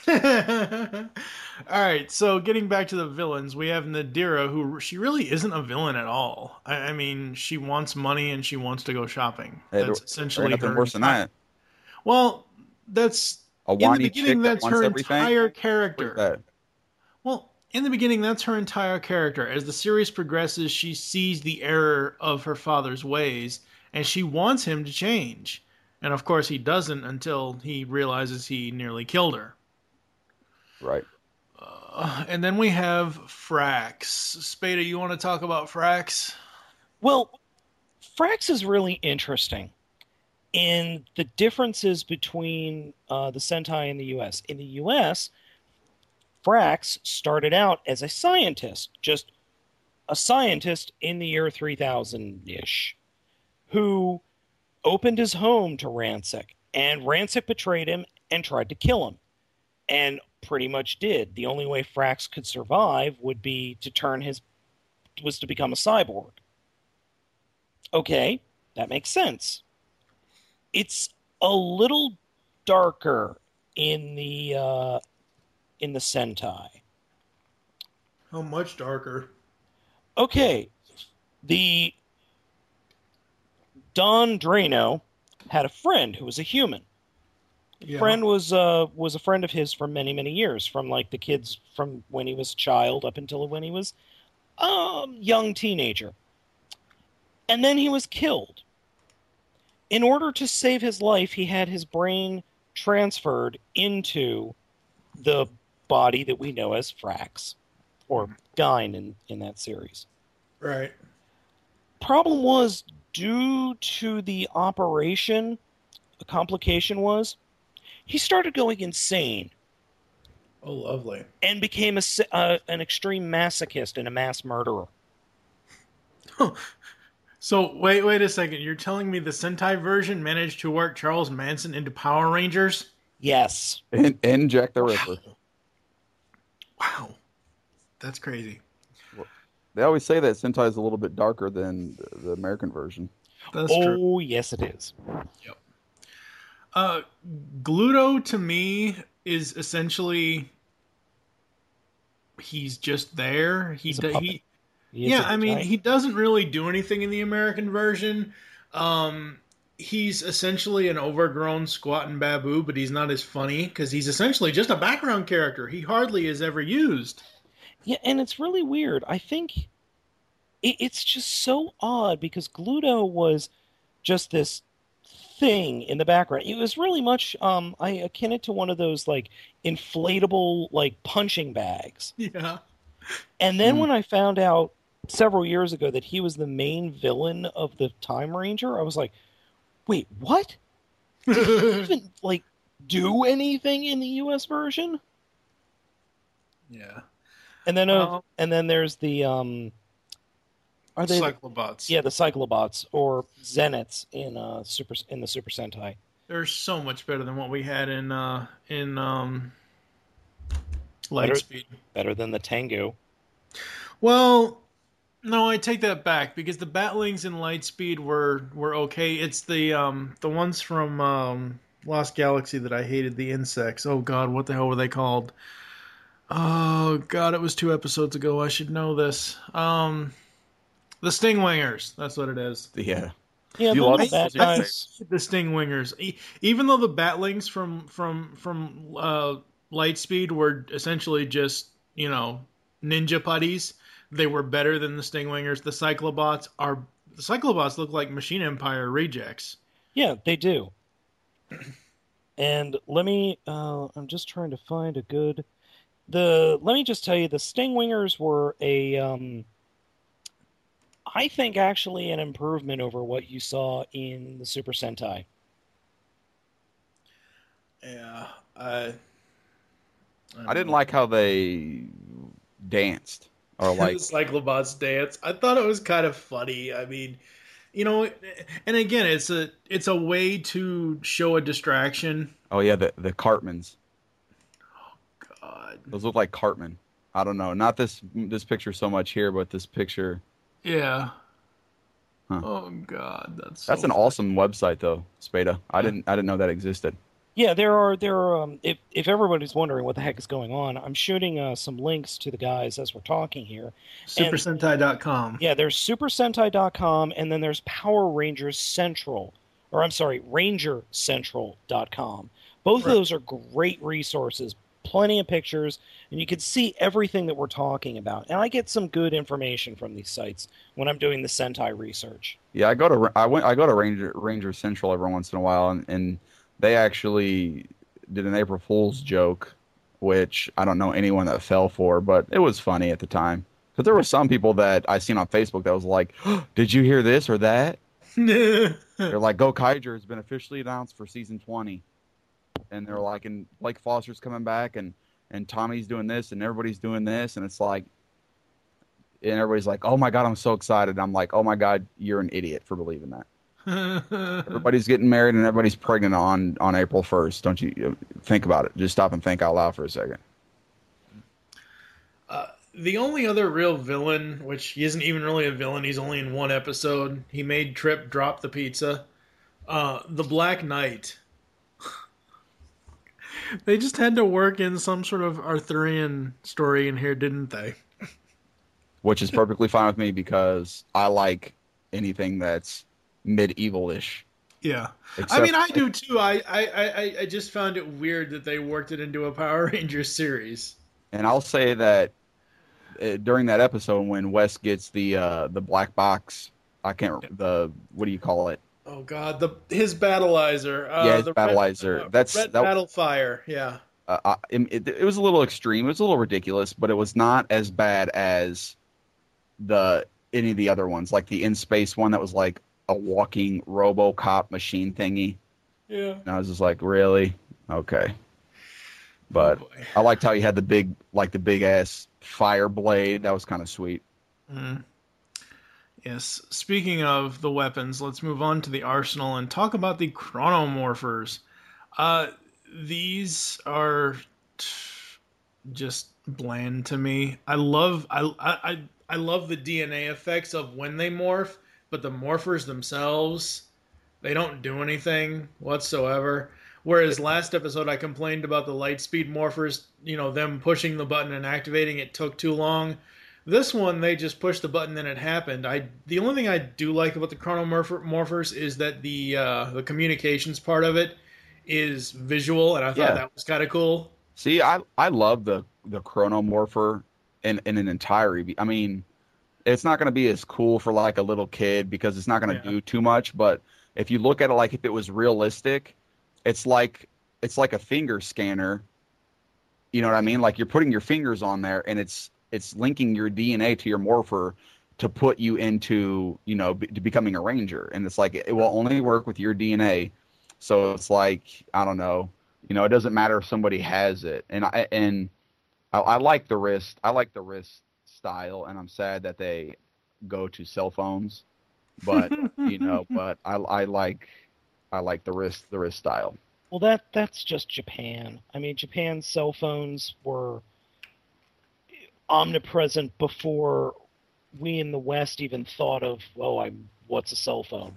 All right, so getting back to the villains, we have Nadira, who she really isn't a villain at all. I, I mean, she wants money and she wants to go shopping.
Hey,
That's
there-
essentially
there ain't nothing
her
worse than
entire-
that.
Well, that's
A
in the
whiny
beginning.
chick that
That's
wants
her
everything?
entire
Where's
character.
that?
Well, in the beginning, that's her entire character. As the series progresses, she sees the error of her father's ways, and she wants him to change. And of course, he doesn't until he realizes he nearly killed her.
Right.
Uh, and then we have Frax. Spada, you want to talk about Frax?
Well, Frax is really interesting in the differences between uh, the Sentai and the U S. In the U S, Frax started out as a scientist, just a scientist in the year three thousand-ish, who opened his home to Rancic, and Rancic betrayed him and tried to kill him, and pretty much did. The only way Frax could survive would be to turn his was to become a cyborg. Okay, that makes sense. It's a little darker in the uh, in the Sentai.
How much darker?
Okay, the Don Drano had a friend who was a human.
Yeah.
Friend was uh was a friend of his for many many years, from like the kids from when he was a child up until when he was a um, young teenager, and then he was killed. In order to save his life, he had his brain transferred into the body that we know as Frax, or Gyne in in that series.
Right.
Problem was, due to the operation, the complication was he started going insane
Oh, lovely.
and became a, s- uh, an extreme masochist and a mass murderer.
So, wait, wait a second. You're telling me the Sentai version managed to work Charles Manson into Power Rangers?
Yes.
And, and Jack the Ripper.
Wow. That's crazy.
They always say that Sentai is a little bit darker than the, the American version.
That's
oh,
true.
yes, it is.
Uh, Gluto, to me, is essentially... He's just there. He,
He's a
do-
puppet.
he
He is
Yeah,
a
I mean,
giant-
he doesn't really do anything in the American version. Um, he's essentially an overgrown squatting babu, but he's not as funny because he's essentially just a background character. He hardly is ever used.
Yeah, and it's really weird. I think it, it's just so odd because Gluto was just this thing in the background. It was really much um I akin it to one of those like inflatable like punching bags.
Yeah.
And then when I found out several years ago that he was the main villain of the Time Ranger, I was like, wait, what? Did he even like do anything in the U S version?
Yeah.
And then uh,
Well-
and then there's the um are they
Cyclobots.
yeah, the Cyclobots or Zeniths in uh Super in the Super Sentai.
They're so much better than what we had in uh in um
Better-
Lightspeed.
Better than the Tengu.
Well, no, I take that back because the Batlings in Lightspeed were were okay. It's the um the ones from um Lost Galaxy that I hated, the insects. Oh god, what the hell were they called? Oh god, it was two episodes ago. I should know this. Um the Stingwingers, that's what it is.
Yeah.
Yeah,
You
the
love
little bad
it?
guys.
The Stingwingers. E- Even though the Batlings from from from uh Lightspeed were essentially just, you know, ninja putties, they were better than the Stingwingers. The Cyclobots are the Cyclobots look like Machine Empire rejects.
Yeah, they do. And let me, uh, I'm just trying to find a good, the, let me just tell you, the Stingwingers were a, um, I think actually an improvement over what you saw in the Super Sentai.
Yeah, I.
I didn't like how they danced or like
the Cyclobots dance. I thought it was kind of funny. I mean, you know, and again, it's a it's a way to show a distraction.
oh yeah the the Cartmans.
God.
Those look like Cartman. I don't know. Not this this picture so much here, but this picture.
Yeah.
Huh.
Oh God, that's
That's
so
an
funny.
awesome website though, Spada. I didn't I didn't know that existed.
Yeah, there are there are. Um, if if everybody's wondering what the heck is going on, I'm shooting uh, some links to the guys as we're talking here.
Super Sentai dot com.
Yeah, there's Super Sentai dot com, and then there's Power Rangers Central, or I'm sorry, Ranger Central dot com. Both
Right.
of those are great resources, plenty of pictures, and you can see everything that we're talking about. And I get some good information from these sites when I'm doing the Sentai research.
Yeah, I go to I went I go to Ranger Ranger Central every once in a while, and, and they actually did an April Fool's joke, which I don't know anyone that fell for, but it was funny at the time. Because there were some people that I seen on Facebook that was like, oh, "Did you hear this or that?" They're like, "Go Kaiger has been officially announced for season twenty," and they're like, "And Blake Foster's coming back, and and Tommy's doing this, and everybody's doing this," and it's like, and everybody's like, "Oh my God, I'm so excited!" I'm like, "Oh my God, you're an idiot for believing that." Everybody's getting married and everybody's pregnant on, on April first. Don't you think about it? Just stop and think out loud for a second.
Uh, the only other real villain, which he isn't even really a villain, he's only in one episode. He made Trip drop the pizza. Uh, the Black Knight. They just had to work in some sort of Arthurian story in here, didn't they?
Which is perfectly fine with me because I like anything that's medieval-ish.
Yeah,
Except-
I mean, I do too. I, I, I, I just found it weird that they worked it into a Power Rangers series.
And I'll say that uh, during that episode when Wes gets the uh, the black box, I can't the what do you call it?
Oh God, the his battleizer. Uh,
Yeah, his
the
battleizer.
Red, uh,
That's-
red
that-
battle fire. Yeah.
Uh, I, it, it was a little extreme. It was a little ridiculous, but it was not as bad as the any of the other ones, like the in space one that was like a walking RoboCop machine thingy.
Yeah.
And I was just like, really? Okay. But
Oh, boy.
I liked how he had the big, like the big ass fire blade. That was kind of sweet.
Mm. Yes. Speaking of the weapons, let's move on to the arsenal and talk about the chronomorphers. Uh, these are t- just bland to me. I love I, I I love the D N A effects of when they morph, but the morphers themselves, they don't do anything whatsoever. Whereas last episode I complained about the Lightspeed morphers, you know, them pushing the button and activating it took too long. This one, they just pushed the button and it happened. I the only thing I do like about the chronomorphers is that the uh, the communications part of it is visual, and I thought
Yeah.
that was kind of cool.
See, I I love the the chronomorpher in in an entirety. I mean, it's not going to be as cool for like a little kid because it's not going to
Yeah.
do too much. But if you look at it like if it was realistic, it's like it's like a finger scanner. You know what I mean? Like you're putting your fingers on there, and it's it's linking your D N A to your morpher to put you into you know be, to becoming a ranger. And it's like it will only work with your D N A. So it's like I don't know. You know, it doesn't matter if somebody has it, and I and I, I like the wrist. I like the wrist style, and I'm sad that they go to cell phones. But you know, but I, I like I like the wrist the wrist style.
Well, that that's just Japan. I mean, Japan's cell phones were omnipresent before we in the West even thought of, oh, I'm what's a cell phone?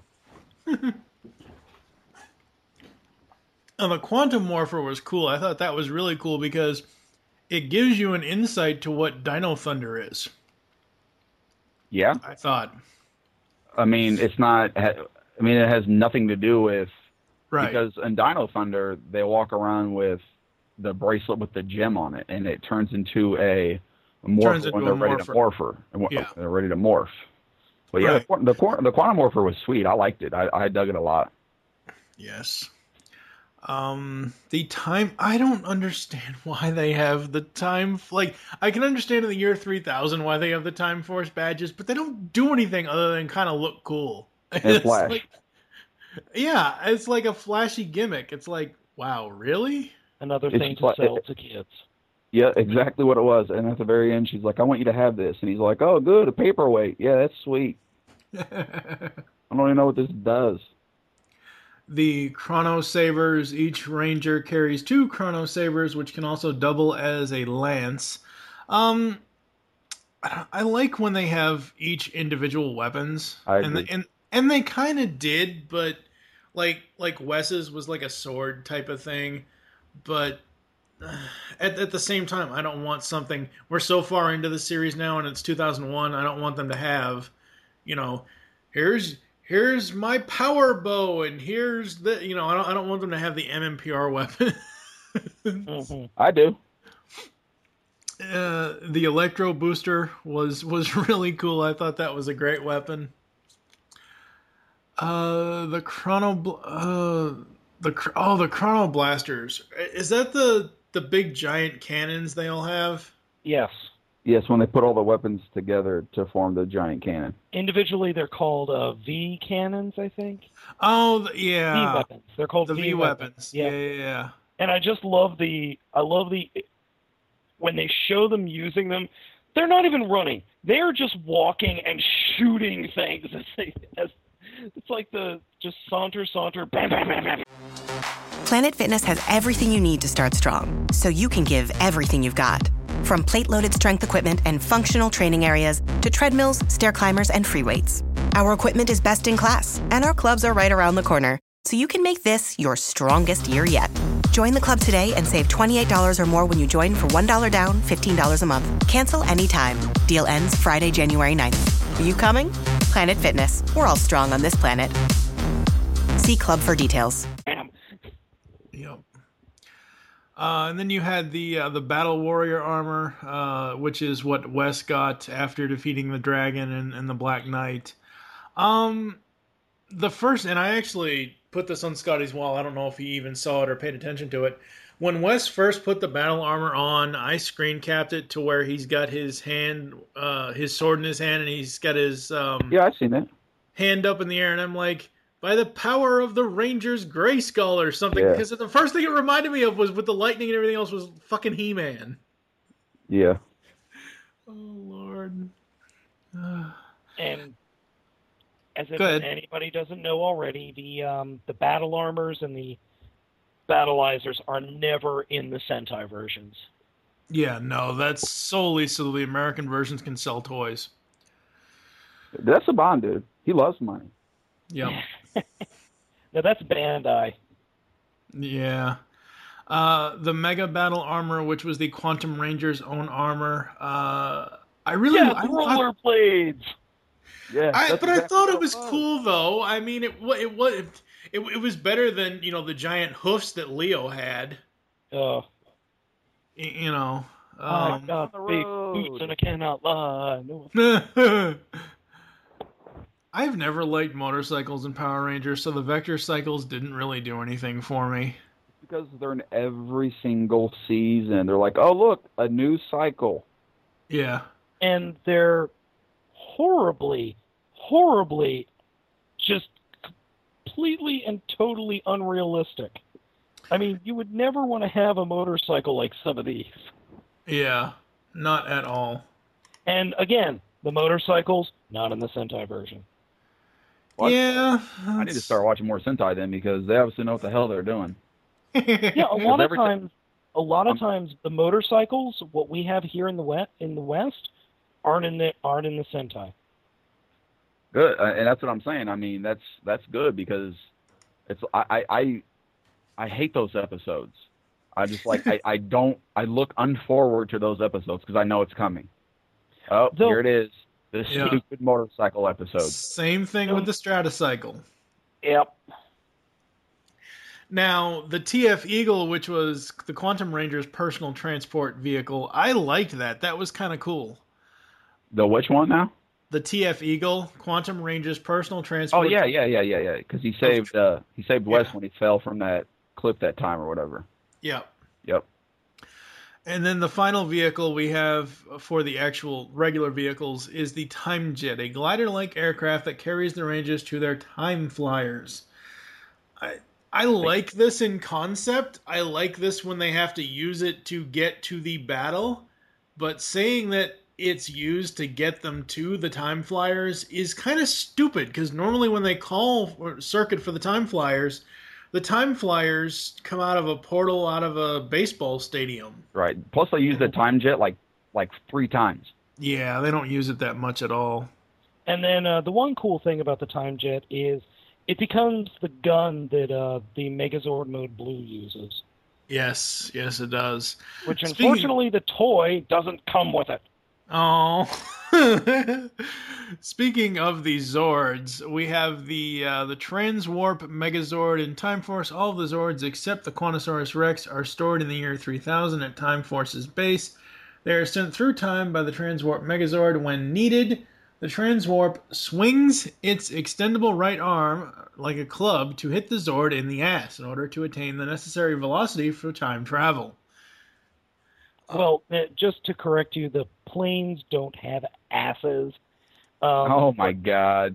And the quantum morpher was cool. I thought that was really cool because it gives you an insight to what Dino Thunder is.
Yeah,
I thought.
I mean, it's not. I mean, it has nothing to do with
Right.
because in Dino Thunder they walk around with the bracelet with the gem on it, and it turns into a
Turns
morpher
into
when they're
a
ready
morpher.
to morpher. And
Yeah.
They're ready to morph. But yeah,
Right.
the, the the quantum morpher was sweet. I liked it. I, I dug it a lot.
Yes. Um, the time, I don't understand why they have the time, like, I can understand in the year three thousand why they have the Time Force badges, but they don't do anything other than kind of look cool.
And
It's
flash.
like- yeah, it's like a flashy gimmick. It's like, wow, really?
Another
It's
thing to
like-
sell to kids.
Yeah, exactly what it was. And at the very end, she's like, I want you to have this. And he's like, oh, good, a paperweight. Yeah, that's sweet. I don't even know what this does.
The Chrono Sabers, each ranger carries two Chrono Sabers, which can also double as a lance. Um, I, I like when they have each individual weapons.
I
and
agree.
the, and and they kind of did, but like like Wes's was like a sword type of thing. But uh, at at the same time, I don't want something. We're so far into the series now, and it's two thousand one. I don't want them to have, you know, here's. Here's my power bow, and here's the, you know, I don't, I don't want them to have the M M P R weapon.
Mhm.
I do.
uh, the Electro Booster was was really cool. I thought that was a great weapon. Uh, the Chrono, Bl- uh, the Chr- oh, the Chrono Blasters. Is that the the big giant cannons they all have?
Yes.
Yes, when they put all the weapons together to form the giant cannon.
Individually, they're called uh, V cannons, I think.
Oh, the-
V
yeah,
weapons. They're called
the
V,
V weapons.
Yeah.
Yeah, yeah, yeah.
And I just love the. I love the. When they show them using them, they're not even running. They're just walking and shooting things. As they, as, it's like the just saunter, saunter, bam, bam, bam, bam.
Planet Fitness has everything you need to start strong, so you can give everything you've got. From plate-loaded strength equipment and functional training areas to treadmills, stair climbers, and free weights. Our equipment is best in class, and our clubs are right around the corner, so you can make this your strongest year yet. Join the club today and save twenty-eight dollars or more when you join for one dollar down, fifteen dollars a month. Cancel anytime. Deal ends Friday, January ninth. Are you coming? Planet Fitness. We're all strong on this planet. See club for details.
Bam.
Yep. Uh, and then you had the uh, the Battle Warrior armor, uh, which is what Wes got after defeating the dragon and, and the Black Knight. Um, the first, and I actually put this on Scotty's wall. I don't know if he even saw it or paid attention to it. When Wes first put the battle armor on, I screen capped it to where he's got his hand, uh, his sword in his hand, and he's got his um,
Yeah, I've seen that.
hand up in the air, and I'm like, by the power of the Ranger's Grayskull or something,
Yeah.
because the first thing it reminded me of was with the lightning and everything else was fucking He-Man.
Yeah.
Oh, Lord.
And as if
Go ahead.
anybody doesn't know already, the um, the battle armors and the battleizers are never in the Sentai versions.
Yeah, no, that's solely so the American versions can sell toys.
That's a Bond, dude. He loves money.
Yep.
Now that's Bandai.
Yeah. Uh, the Mega Battle Armor, which was the Quantum Ranger's own armor. Uh, I really...
Yeah,
I, I,
rollerblades.
Yeah.
I,
that's
but I
exactly
thought
what
it was cool, though. I mean, it wa- it was it, it was better than, you know, the giant hoofs that Leo had.
Oh,
Y- You know.
I
Um,
got
the
big
road.
boots and I cannot lie. No.
I've never liked motorcycles in Power Rangers, so the Vector cycles didn't really do anything for me.
Because they're in every single season. They're like, oh, look, a new cycle.
Yeah.
And they're horribly, horribly, just completely and totally unrealistic. I mean, you would never want to have a motorcycle like some of these.
Yeah. Not at all.
And again, the motorcycles, not in the Sentai version.
What?
Yeah.
I need to start watching more Sentai then because they obviously know what the hell they're doing.
Yeah, a lot of
every ti-
times, a lot of times, the motorcycles, what we have here in the west, in the West, aren't in the aren't in the Sentai.
Good, uh, and that's what I'm saying. I mean, that's that's good because it's I I I, I hate those episodes. I just like I, I don't I look unforward to those episodes because I know it's coming. Oh,
Though-
here it is. The
Yeah.
stupid motorcycle episode.
Same thing with the Stratocycle.
Yep.
Now, the T F Eagle, which was the Quantum Ranger's personal transport vehicle, I liked that. That was kind of cool.
The which one now?
The T F Eagle, Quantum Ranger's personal
Oh
transport.
yeah, yeah, yeah, yeah, yeah. Because he saved uh, he saved Wes
Yeah.
when he fell from that clip that time or whatever.
Yeah.
Yep.
And then the final vehicle we have for the actual regular vehicles is the Time Jet, a glider-like aircraft that carries the Rangers to their Time Flyers. I I like this in concept. I like this when they have to use it to get to the battle. But saying that it's used to get them to the Time Flyers is kind of stupid, because normally when they call for circuit for the Time Flyers, the Time Flyers come out of a portal out of a baseball stadium.
Right. Plus, I used the Time Jet like like three times.
Yeah, they don't use it that much at all.
And then uh, the one cool thing about the Time Jet is it becomes the gun that uh, the Megazord Mode Blue uses.
Yes, yes, it does.
Which,
Speaking-
unfortunately, the toy doesn't come with it.
Oh. Speaking of the Zords, we have the uh, the Transwarp Megazord and Time Force. All of the Zords except the Quantosaurus Rex are stored in the year three thousand at Time Force's base. They are sent through time by the Transwarp Megazord when needed. The Transwarp swings its extendable right arm like a club to hit the Zord in the ass in order to attain the necessary velocity for time travel.
Well, uh, just to correct you, the planes don't have asses. Um,
Oh my God.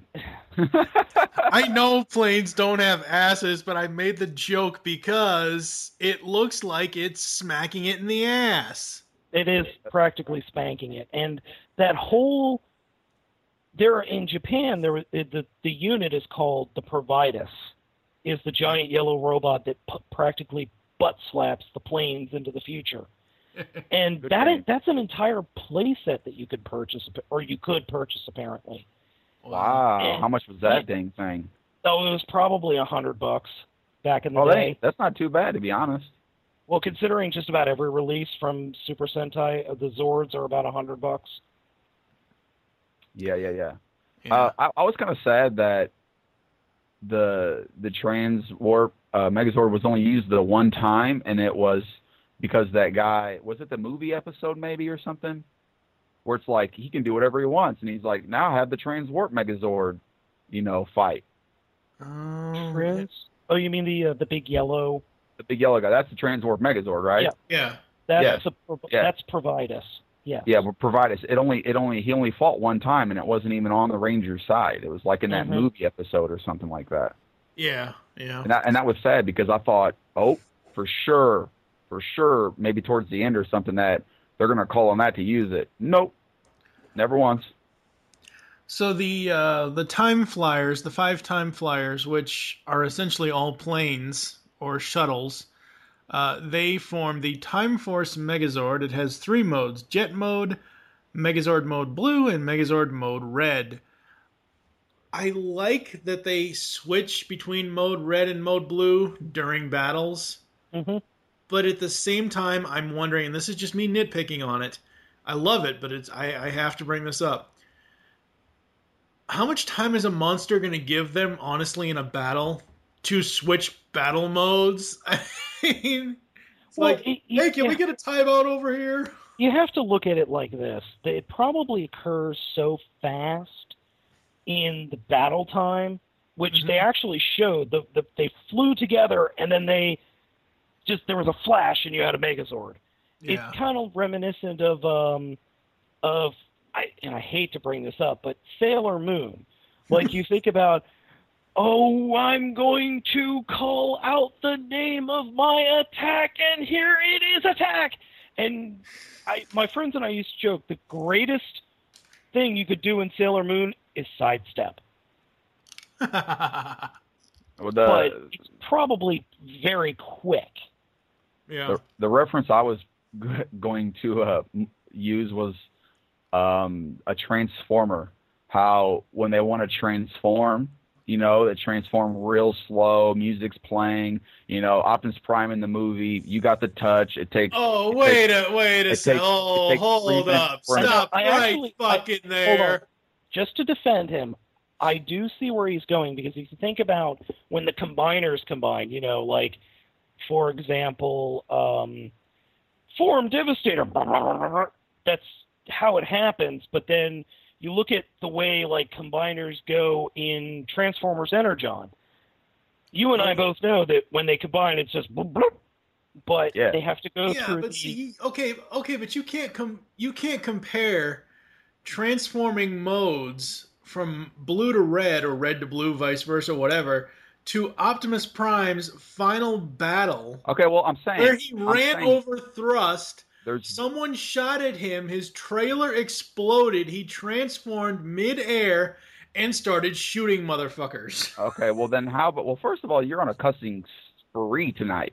I know planes don't have asses, but I made the joke because it looks like it's smacking it in the ass.
It is practically spanking it. And that whole... There in Japan, there was- the the unit is called the Providus, is the giant yellow robot that p- practically butt slaps the planes into the future, and
Good
that
game.
is, that's an entire playset that you could purchase, or you could purchase apparently.
Wow.
And-
How much was that dang thing?
So it was probably a hundred bucks back in the
Oh, that
day.
ain't, that's not too bad, to be honest.
Well, considering just about every release from Super Sentai, uh, the Zords are about a hundred bucks.
Yeah, yeah, yeah.
Yeah.
Uh, I, I was kind of sad that the the Transwarp uh, Megazord was only used the one time, and it was because that guy, was it the movie episode maybe or something, where it's like he can do whatever he wants, and he's like, now have the Transwarp Megazord, you know, fight.
Um,
Prince? Oh, you mean the uh, the big yellow?
The big yellow guy, that's the Transwarp Megazord, right?
Yeah.
yeah.
That's
Yes.
the Pro-
Yeah.
that's Providus. Yeah.
Yeah, but Providus, it only it only he only fought one time, and it wasn't even on the Rangers' side. It was like in that
Mhm.
movie episode or something like that.
Yeah, yeah.
And that, and that was sad because I thought, oh, for sure, for sure, maybe towards the end or something that they're going to call on that to use it. Nope, never once.
So the uh, the Time Flyers, the five Time Flyers, which are essentially all planes or shuttles, uh, they form the Time Force Megazord. It has three modes: Jet Mode, Megazord Mode Blue, and Megazord Mode Red. I like that they switch between Mode Red and Mode Blue during battles.
hmm
But at the same time, I'm wondering, and this is just me nitpicking on it. I love it, but it's I, I have to bring this up. How much time is a monster going to give them, honestly, in a battle to switch battle modes? I mean, it's
Well,
like,
it-
hey, can
yeah.
we get a timeout over here?
You have to look at it like this. that It probably occurs so fast in the battle time, which they actually showed. The, the, they flew together, and then they just, there was a flash, and you had a Megazord.
Yeah.
It's kind of reminiscent of, um, of I, and I hate to bring this up, but Sailor Moon. Like you think about, oh, I'm going to call out the name of my attack, and here it is, attack! And I, my friends and I used to joke, the greatest thing you could do in Sailor Moon is sidestep.
Well,
But
the,
it's probably very quick.
yeah.
the the reference I was g- going to uh, m- use was um, a transformer. How when they want to transform, you know, they transform real slow. Music's playing. You know, Optimus Prime in the movie. You got the touch. It takes.
Oh,
it
wait
takes-
a wait a
it
second.
takes- it
Oh,
takes
hold
three minutes
up.
for an-
Stop
I
right
actually- I-
fucking
hold
there.
on. Just to defend him, I do see where he's going, because if you think about when the combiners combine, you know, like, for example, um, Form Devastator, that's how it happens, but then you look at the way, like, combiners go in Transformers Energon. You and I both know that when they combine, it's just bloop, bloop, but
Yeah.
they have to go
Yeah,
through
but
the.
see, okay, okay, but you can't com- you can't compare transforming modes from blue to red or red to blue, vice versa, whatever, to Optimus Prime's final battle,
Okay, well, I'm saying
where he
I'm
ran
saying
over thrust.
There's
Someone shot at him. His trailer exploded. He transformed mid-air and started shooting motherfuckers.
okay. Well, then how? But well, first of all, you're on a cussing spree tonight.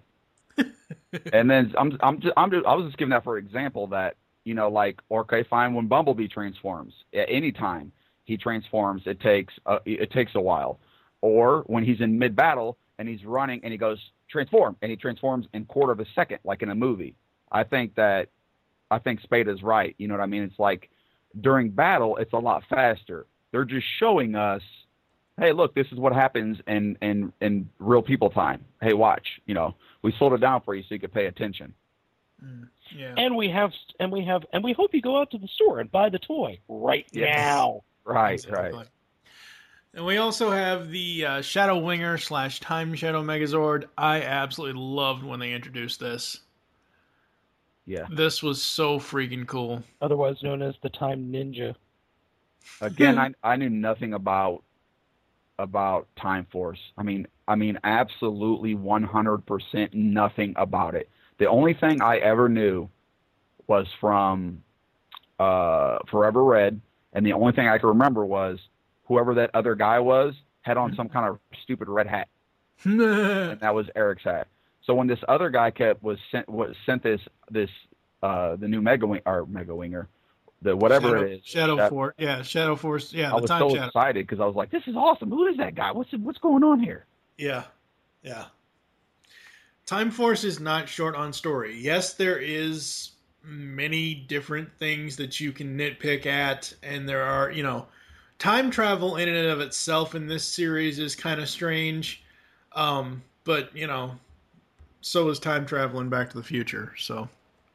And then I'm I'm just, I'm just, I was just giving that for example that you know like okay fine when Bumblebee transforms at any time he transforms it takes a, it takes a while, or when he's in mid battle and he's running and he goes transform and he transforms in quarter of a second like in a movie. I think that I think Spada's right. You know what I mean? It's like during battle it's a lot faster. They're just showing us, hey, look, this is what happens in, in, in real people time. Hey, watch. You know, we slowed it down for you so you could pay attention.
Mm, yeah.
And we have, and we have, and we hope you go out to the store and buy the toy right
Yes.
now.
Right,
Exactly.
right.
And we also have the uh, Shadow Winger slash Time Shadow Megazord. I absolutely loved when they introduced this.
Yeah.
This was so freaking cool.
Otherwise known as the Time Ninja.
Again, I I knew nothing about about Time Force. I mean, I mean, absolutely one hundred percent nothing about it. The only thing I ever knew was from uh, Forever Red, and the only thing I could remember was whoever that other guy was had on some kind of stupid red hat, and that was Eric's hat. So when this other guy kept was sent was sent this this uh, the new Mega Wing or Mega Winger, the whatever
Shadow,
it is,
Shadow
that-
Force. Yeah, Shadow Force. Yeah,
I
the
was
Time
so
Shadow.
excited because I was like, "This is awesome! Who is that guy? What's what's going on here?"
Yeah, yeah. Time Force is not short on story. Yes, there is many different things that you can nitpick at, and there are, you know, time travel in and of itself in this series is kind of strange. Um, but, you know, so is time travel in Back to the Future, so.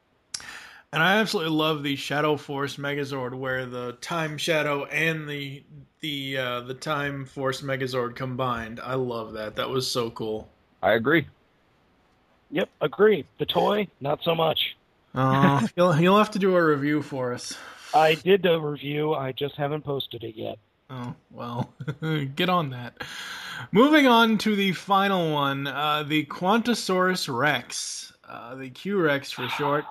And I absolutely love the Shadow Force Megazord, where the Time Shadow and the the uh, the Time Force Megazord combined. I love that. That was so cool.
I agree.
Yep, agree. The toy, not so much.
Uh, you'll you'll have to do a review for us.
I did the review. I just haven't posted it yet.
Oh well, get on that. Moving on to the final one, uh, the Quantosaurus Rex, uh, the Q-Rex for short.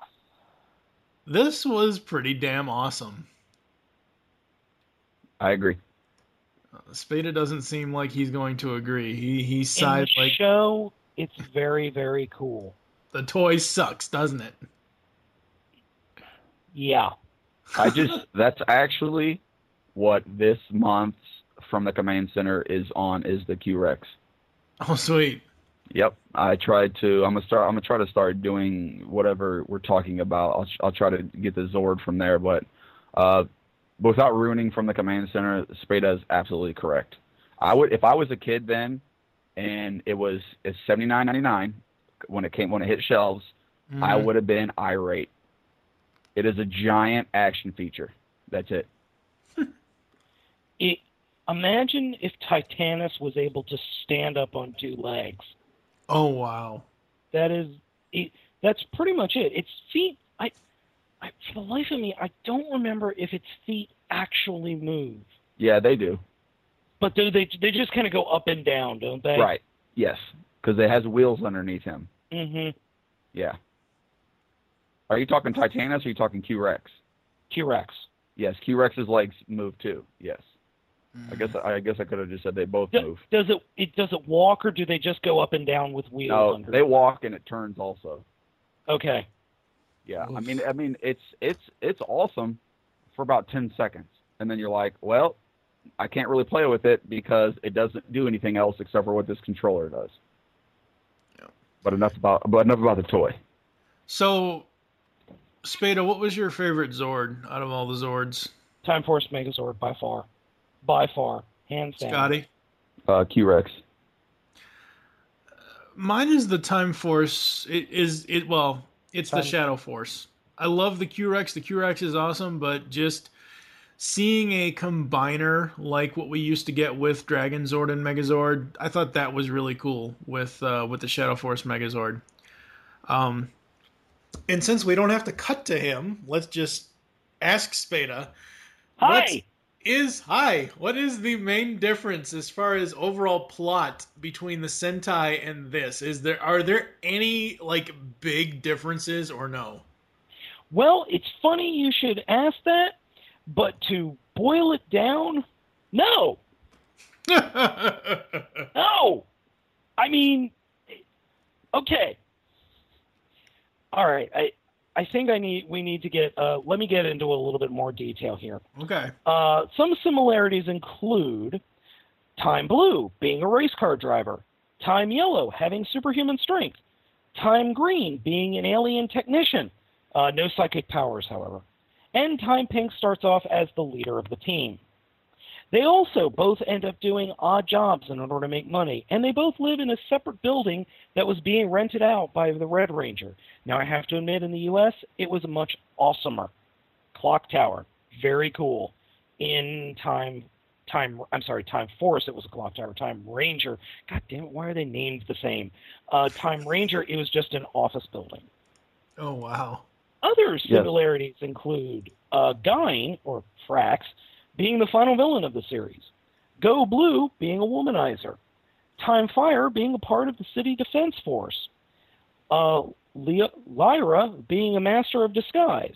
This was pretty damn awesome.
I agree.
Uh, Spada doesn't seem like he's going to agree. He he
In
sighed
the
like
show, it's very, very cool.
the toy sucks, doesn't it?
Yeah.
I just that's actually what this month's From the Command Center is on is the Q-Rex.
Oh sweet.
Yep, I tried to. I'm gonna start. I'm gonna try to start doing whatever we're talking about. I'll I'll try to get the Zord from there, but uh, without ruining From the Command Center, Spada is absolutely correct. I would if I was a kid then, and it was it's seventy-nine ninety-nine when it came when it hit shelves,
Mhm.
I would have been irate. It is a giant action feature. That's it.
It, imagine if Titanus was able to stand up on two legs.
Oh wow.
That is, it, that's pretty much it. Its feet, I, I, for the life of me, I don't remember if its feet actually move.
Yeah, they do.
But do they? They just kind of go up and down, don't they?
Right. Yes, because it has wheels underneath him.
Mm-hmm.
Yeah. Are you talking Titanus or are you talking Q-Rex?
T-Rex.
Yes, Q-Rex's legs move too. Yes. I guess I guess I could have just said they both
Do,
move.
does it? It does it walk, or do they just go up and down with wheels?
No,
under?
they walk and it turns also.
Okay.
Yeah. I mean I mean it's it's it's awesome for about ten seconds. And then you're like, well, I can't really play with it because it doesn't do anything else except for what this controller does.
Yeah.
But enough about but enough about the toy.
So, Spada, what was your favorite Zord out of all the Zords?
Time Force Megazord by far, by far, hands down.
Scotty?
Uh, Q-Rex.
Mine is the Time Force. It is it well, it's the
Time-
Shadow Force. I love the Q-Rex. The Q-Rex is awesome, but just seeing a combiner like what we used to get with Dragon Zord and Megazord, I thought that was really cool with uh, with the Shadow Force Megazord. Um, and since we don't have to cut to him, let's just ask Spada.
Hi!
What is hi? What is the main difference as far as overall plot between the Sentai and this? Is there are there any like big differences or no?
Well, it's funny you should ask that, but to boil it down, no. No. I mean, okay. All right. I I think I need we need to get uh, let me get into a little bit more detail here.
Okay.
Uh, some similarities include Time Blue being a race car driver, Time Yellow having superhuman strength, Time Green being an alien technician, uh, no psychic powers, however, and Time Pink starts off as the leader of the team. They also both end up doing odd jobs in order to make money, and they both live in a separate building that was being rented out by the Red Ranger. Now, I have to admit, in the U S, it was much awesomer. Clock Tower, very cool. In Time, Time, I'm sorry, Time Force, it was a Clock Tower. Time Ranger, God damn it, why are they named the same? Uh, Time Ranger, it was just an office building.
Oh wow.
Other similarities yes. include uh, Gyne, or Frax, being the final villain of the series, Go Blue being a womanizer, Time Fire being a part of the City Defense Force, uh, Le- Lyra being a master of disguise,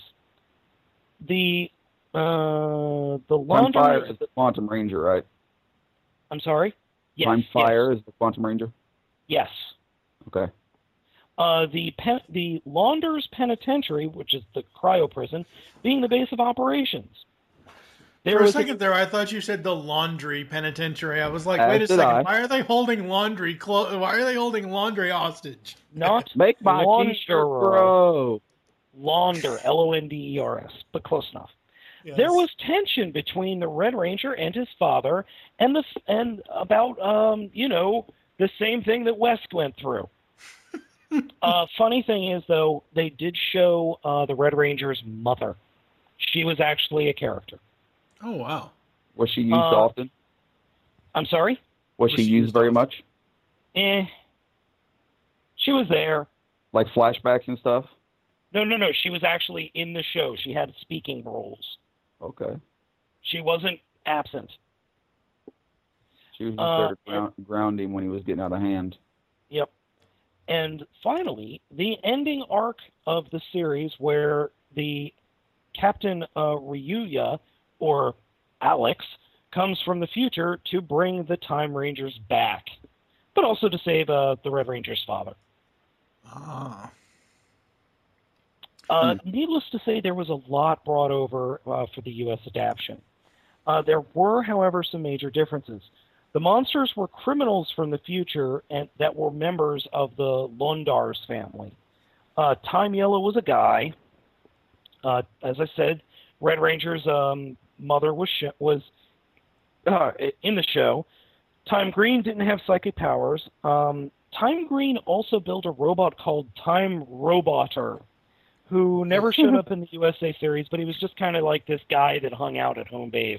the uh, the
Time
Laundry...
Fire is the Quantum Ranger, right?
I'm sorry? Yes,
Time Fire
yes.
is the Quantum Ranger?
Yes.
Okay.
Uh, the pen- the Launders Penitentiary, which is the cryo prison, being the base of operations. There
For a
was
second there, I thought you said the laundry penitentiary. I was like,
As
wait a
did
second.
I.
Why are they holding laundry? Clo- why are they holding laundry hostage?
Not
Make my
Launderer.
t-shirt grow.
Launder, L O N D E R S, but close enough.
Yes.
There was tension between the Red Ranger and his father, and the and about um you know the same thing that West went through. uh, funny thing is, though, they did show uh, the Red Ranger's mother. She was actually a character.
Oh wow.
Was she used
Uh,
often?
I'm sorry?
Was,
was
she
she
used
used
very
often?
much?
Eh. She was there.
Like flashbacks and stuff?
No, no, no. She was actually in the show. She had speaking roles.
Okay.
She wasn't absent.
She was just
Uh,
there to ground, ground him when he was getting out of hand.
Yep. And finally, the ending arc of the series where the Captain uh, Ryuya, or Alex, comes from the future to bring the Time Rangers back, but also to save uh, the Red Ranger's father.
Ah.
Uh, needless to say, there was a lot brought over uh, for the U S adaptation. Uh, there were, however, some major differences. The monsters were criminals from the future and that were members of the Londars family. Uh, Time Yellow was a guy. Uh, as I said, Red Ranger's um, mother was sh- was uh, in the show. Time Green didn't have psychic powers. Um, Time Green also built a robot called Time Roboter, who never showed up in the U S A series, but he was just kind of like this guy that hung out at home base.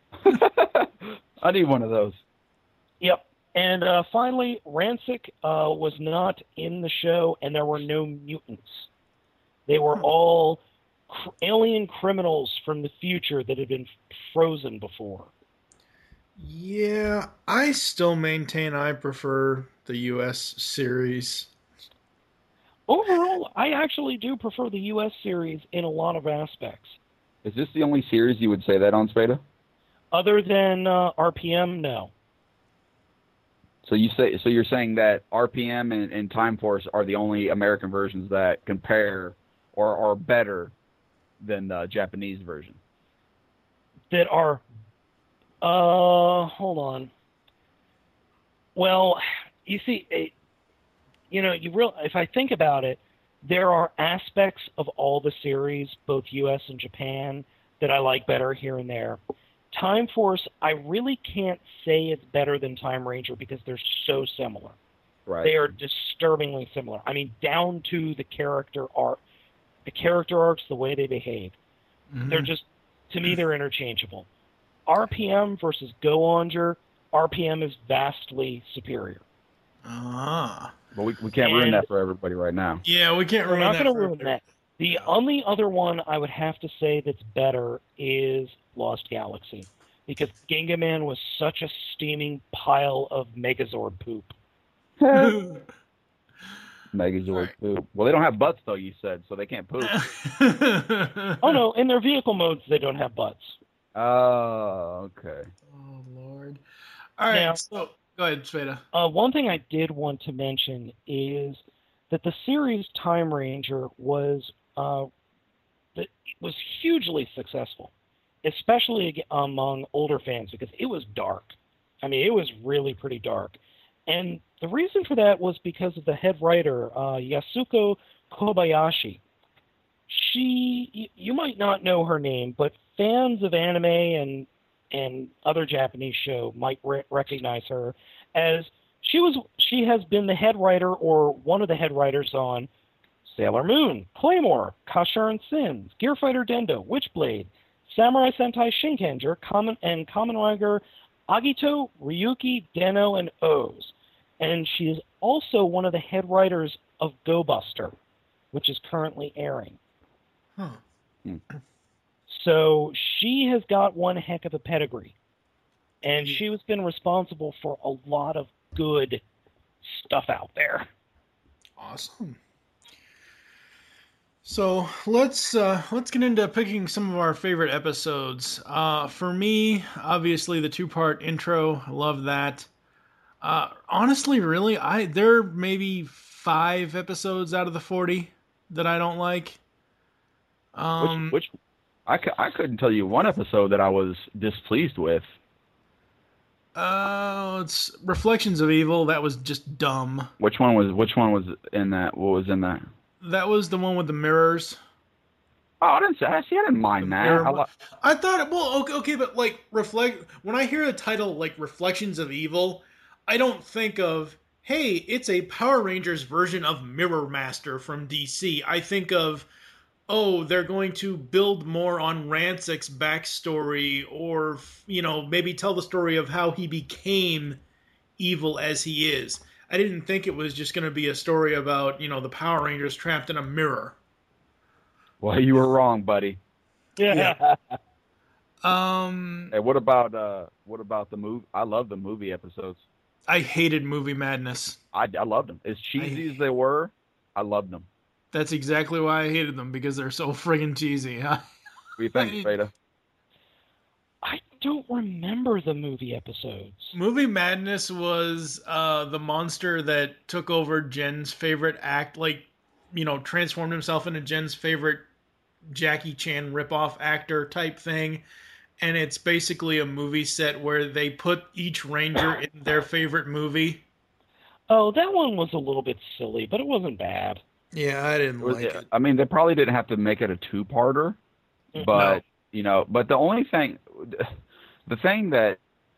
I need one of those.
Yep. And uh, finally, Rancic uh, was not in the show, and there were no mutants. They were all cr- alien criminals from the future that had been frozen before.
Yeah, I still maintain I prefer the U S series.
Overall, I actually do prefer the U S series in a lot of aspects.
Is this the only series you would say that on, Spada?
Other than uh, R P M, no.
So you say so you're saying that R P M and, and Time Force are the only American versions that compare or are better than the Japanese version?
That are, uh, hold on. Well, you see, it, you know, you real if I think about it, there are aspects of all the series, both U S and Japan, that I like better here and there. Time Force, I really can't say it's better than Time Ranger because they're so similar.
Right.
They are disturbingly similar. I mean, down to the character arc, the character arcs, the way they behave.
Mm-hmm.
They're just To me, they're interchangeable. R P M versus Go-Onger, R P M is vastly superior.
Ah.
But we, we can't ruin
And-
that for everybody right now.
Yeah, we can't
We're
ruin
not
that.
going to
for
ruin
everybody.
that. The only other one I would have to say that's better is Lost Galaxy, because Gingaman was such a steaming pile of Megazord poop.
Megazord
Right.
poop. Well, they don't have butts though. You said so they can't poop.
Oh no, in their vehicle modes they don't have butts.
Oh, okay.
Oh Lord. All right.
Now-
so go ahead, Sveta.
Uh, one thing I did want to mention is that the series Time Ranger was uh, that was hugely successful, especially ag- among older fans, because it was dark. I mean, it was really pretty dark. And the reason for that was because of the head writer, uh, Yasuko Kobayashi. She, y- you might not know her name, but fans of anime and and other Japanese show might re- recognize her as she was. She has been the head writer or one of the head writers on Sailor Moon, Claymore, Kasher and Sins, Gear Fighter Dendo, Witchblade, Samurai Sentai Shinkenger, Kamen, and Kamen Rider Agito, Ryuki, Deno, and O's. And she is also one of the head writers of Go Buster, which is currently airing.
Huh.
So she has got one heck of a pedigree. And she has been responsible for a lot of good stuff out there.
Awesome. So let's uh, let's get into picking some of our favorite episodes. Uh, for me, obviously the two part intro. I love that. Uh, honestly, really, I there are maybe five episodes out of the forty that I don't like. Um,
which, which I, cou- I couldn't tell you one episode that I was displeased with.
uh, it's Reflections of Evil. That was just dumb.
Which one was which one was in that? What was in that?
That was the one with the mirrors.
Oh, I didn't say. See, I didn't mind that.
Mirror-
I li-
I thought, well, okay, okay, but like reflect. When I hear a title like Reflections of Evil, I don't think of, hey, it's a Power Rangers version of Mirror Master from D C. I think of, oh, they're going to build more on Rancic's backstory, or you know, maybe tell the story of how he became evil as he is. I didn't think it was just going to be a story about, you know, the Power Rangers trapped in a mirror.
well, you were wrong, buddy.
Yeah.
Um,
Hey, what about uh, what about the movie? I love the movie episodes.
I hated Movie Madness.
I, I loved them. As cheesy as they were, I loved them.
That's exactly why I hated them, because they're so friggin' cheesy.
What do you think, Fada?
I don't remember the movie episodes.
Movie Madness was uh, the monster that took over Jen's favorite act, like, you know, transformed himself into Jen's favorite Jackie Chan ripoff actor type thing. And it's basically a movie set where they put each ranger in their favorite movie.
Oh, that one was a little bit silly, but it wasn't bad.
Yeah, I didn't
Was
like
it-
it.
I mean, they probably didn't have to make it a two-parter,
Mm,
but
No.
you know, but the only thing, the thing that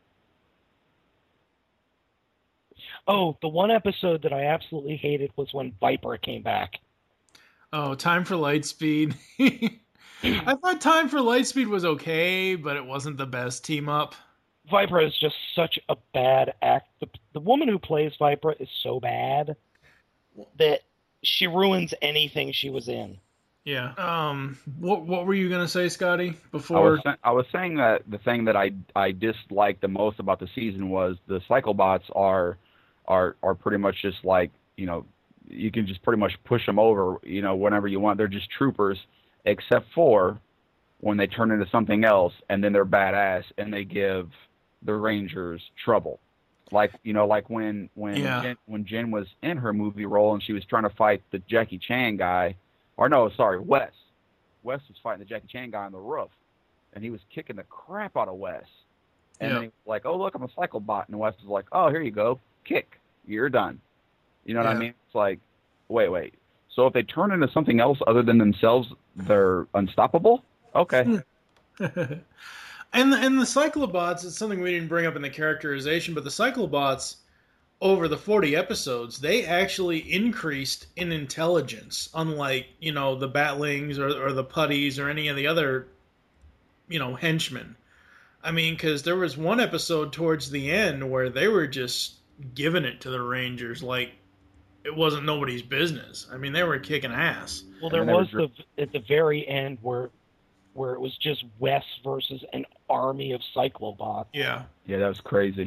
Oh, the one episode that I absolutely hated was when Viper came back.
Oh, Time for Lightspeed. I thought Time for Lightspeed was okay, but it wasn't the best team up.
Viper is just such a bad act. The, the woman who plays Viper is so bad that she ruins anything she was in.
Yeah. Um. What What were you gonna say, Scotty?
I
Before
was, sa- I was saying that the thing that I I disliked the most about the season was the Cyclobots are are are pretty much just like, you know, you can just pretty much push them over, you know, whenever you want. They're just troopers, except for when they turn into something else, and then they're badass and they give the Rangers trouble. Like, you know, like when when
Yeah.
Jen, when Jen was in her movie role and she was trying to fight the Jackie Chan guy, or no, sorry, Wes. Wes was fighting the Jackie Chan guy on the roof, and he was kicking the crap out of Wes. And
Yeah.
then he was like, "Oh, look, I'm a Cyclobot," and Wes was like, "Oh, here you go, kick, you're done." You know what
Yeah.
I mean? It's like, wait, wait. So if they turn into something else other than themselves, they're unstoppable? Okay.
And the, and the Cyclobots, it's something we didn't bring up in the characterization, but the Cyclobots, over the forty episodes, they actually increased in intelligence, unlike, you know, the Batlings or, or the Putties or any of the other, you know, henchmen. I mean, because there was one episode towards the end where they were just giving it to the Rangers like it wasn't nobody's business. I mean, they were kicking ass.
Well, there
And they were
was the at the very end where where it was just Wes versus an army of Cyclobots.
Yeah.
Yeah, that was crazy.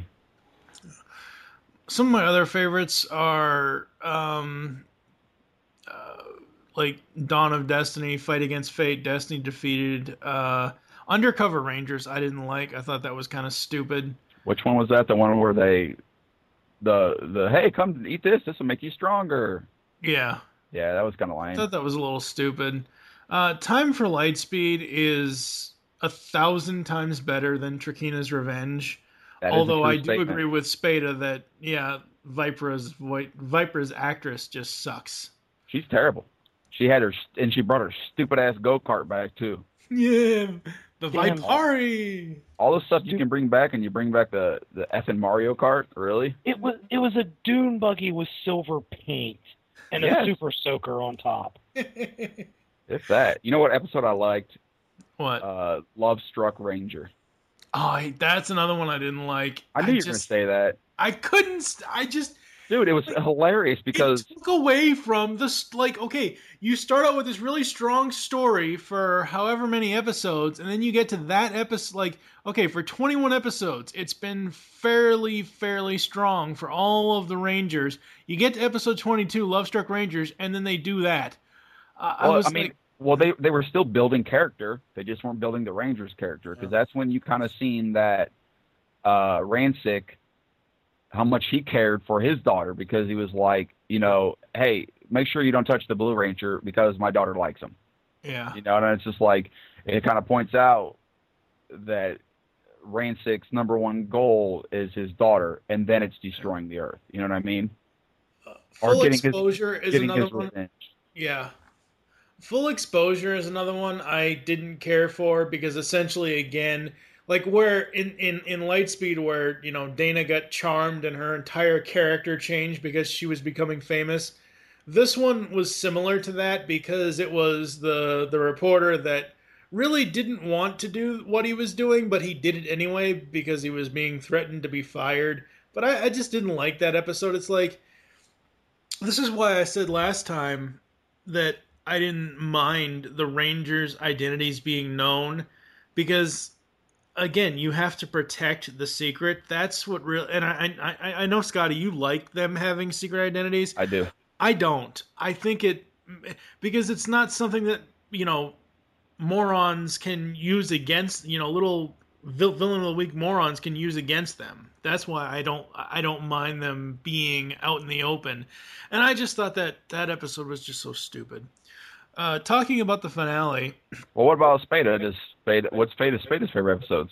Some of my other favorites are um, uh, like Dawn of Destiny, Fight Against Fate, Destiny Defeated, uh, Undercover Rangers. I didn't like. I thought that was kind of stupid.
Which one was that? The one where they, the the hey, come eat this. This will make you stronger.
Yeah,
Yeah, that was kind of
I
lame.
thought that was a little stupid. Uh, Time for Lightspeed is a thousand times better than Trakina's Revenge.
That is a
Although
true
I do
statement.
agree with Spada that yeah, Vipra's voi- Vipra's actress just sucks.
She's terrible. She had her and she brought her stupid ass go kart back too.
Yeah, the
Damn.
Vipari.
All the stuff you can bring back, and you bring back the the effing Mario Kart. Really?
It was it was a dune buggy with silver paint and
Yes.
a super soaker on top.
If that. You know what episode I liked?
What?
Uh, Love Struck Ranger.
Oh, I- that's another one I didn't like.
I knew you were going to
just,
say that.
I couldn't. st- I just.
Dude, it was hilarious because
it took away from this. Like, okay, you start out with this really strong story for however many episodes, and then you get to that episode. Like, okay, for twenty-one episodes, it's been fairly, fairly strong for all of the Rangers. You get to episode twenty-two, Love Struck Rangers, and then they do that. Uh, I
well,
was
I mean,
like,
well, they they were still building character. They just weren't building the Rangers character because that's when you kind of seen that uh, Rancic, how much he cared for his daughter because he was like, you know, hey, make sure you don't touch the Blue Ranger because my daughter likes him.
yeah,
You know, and it's just like it kind of points out that Rancic's number one goal is his daughter, and then it's destroying the Earth. You know what I mean?
full
getting his-
exposure is
Getting
another
his
one.
revenge.
Yeah. Full Exposure is another one I didn't care for because essentially, again, like where in, in, in Lightspeed where, you know, Dana got charmed and her entire character changed because she was becoming famous. This one was similar to that because it was the the reporter that really didn't want to do what he was doing, but he did it anyway because he was being threatened to be fired. But I, I just didn't like that episode. It's like, this is why I said last time that I didn't mind the Rangers' identities being known because, again, you have to protect the secret. That's what real. And I, I, I know, Scotty, you like them having secret identities.
I do.
I don't. I think it because it's not something that you know morons can use against you know little vil- villain of the week morons can use against them. That's why I don't I don't mind them being out in the open. And I just thought that that episode was just so stupid. Uh, talking about the finale,
Well, what about Spada? Does Spada? What's Spada? Spada's favorite episodes?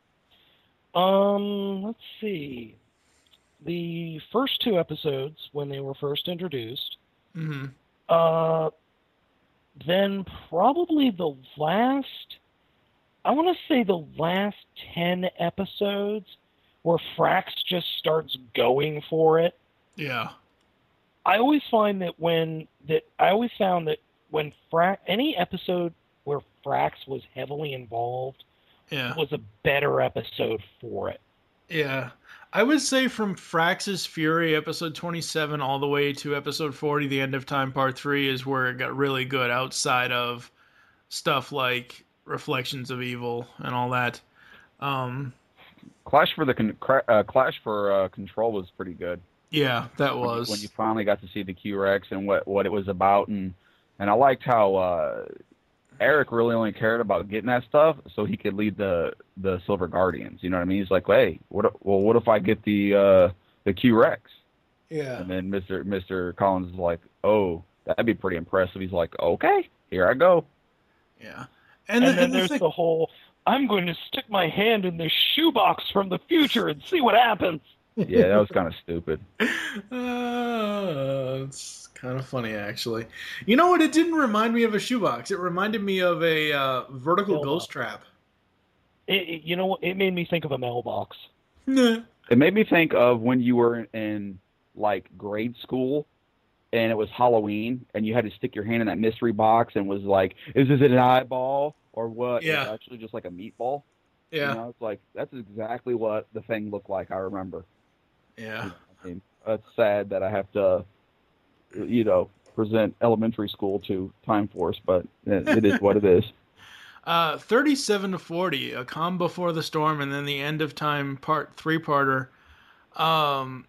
Um, let's see. The first two episodes when they were first introduced.
mhm,
Uh, then probably the last, I want to say the last ten episodes where Frax just starts going for it.
yeah,
I always find that when, that I always found that when Frax, any episode where Frax was heavily involved
yeah,
was a better episode for it.
yeah. I would say from Frax's Fury, episode twenty-seven, all the way to episode forty, The End of Time, part three, is where it got really good outside of stuff like Reflections of Evil and all that. Um,
Clash for the con- cra- uh, Clash for uh, Control was pretty good.
yeah, that
When you-
was.
when you finally got to see the Q-Rex and what, what it was about, and and I liked how uh, Eric really only cared about getting that stuff so he could lead the the Silver Guardians. You know what I mean? He's like, hey, what? if- Well, what if I get the uh, the Q-Rex?
Yeah.
And then Mister Mister Collins is like, oh, that'd be pretty impressive. He's like, okay, here I go.
Yeah.
And,
And, the,
then
and the
there's
thing-
the whole, I'm going to stick my hand in this shoebox from the future and see what happens.
Yeah, that was kind of stupid.
Uh, it's kind of funny, actually. You know what? It didn't remind me of a shoebox. It reminded me of a uh, vertical
Mailbox.
ghost trap.
It, it- you know what? It made me think of a mailbox.
Nah.
It made me think of when you were in like grade school and it was Halloween and you had to stick your hand in that mystery box and was like, is this an eyeball? or what
Yeah.
is actually just like a meatball.
Yeah.
You know, it's like that's exactly what the thing looked like. I remember.
Yeah.
I mean, it's sad that I have to, you know, present elementary school to Time Force, but it, it is what it is.
Uh, thirty-seven to forty, A Calm Before the Storm, and then the End of Time part three-parter. Um,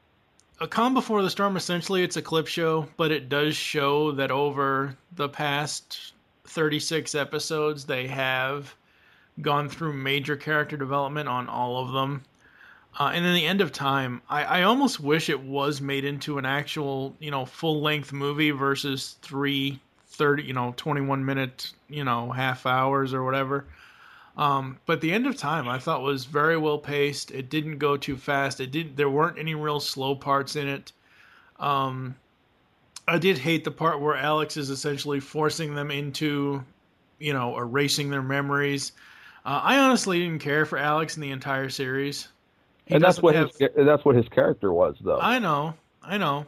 A Calm Before the Storm, essentially, it's a clip show, but it does show that over the past thirty-six episodes, they have gone through major character development on all of them. Uh, and then the End of Time, I, I almost wish it was made into an actual, you know, full-length movie versus three thirty, you know, twenty-one minute, you know, half hours or whatever. Um, but the End of Time, I thought, was very well paced. It didn't go too fast. It didn't. There weren't any real slow parts in it. Um, I did hate the part where Alex is essentially forcing them into, you know, erasing their memories. Uh, I honestly didn't care for Alex in the entire series. He
And that's
doesn't
what
have-
his that's what his character was, though.
I know, I know.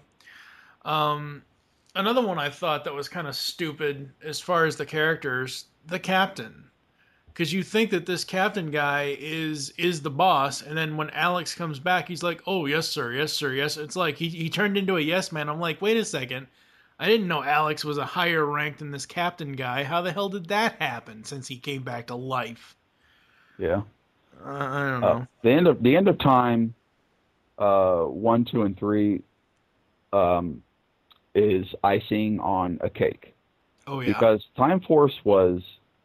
Um, another one I thought that was kind of stupid as far as the characters, the captain. Because you think that this captain guy is is the boss, and then when Alex comes back, he's like, "Oh, yes, sir, yes, sir, yes." It's like he, he turned into a yes man. I'm like, wait a second. I didn't know Alex was a higher rank than this captain guy. How the hell did that happen since he came back to life?
Yeah.
Uh, I don't know.
Uh, the end of the end of time, uh, one, two, and three, um, is icing on a cake.
oh, yeah.
Because Time Force was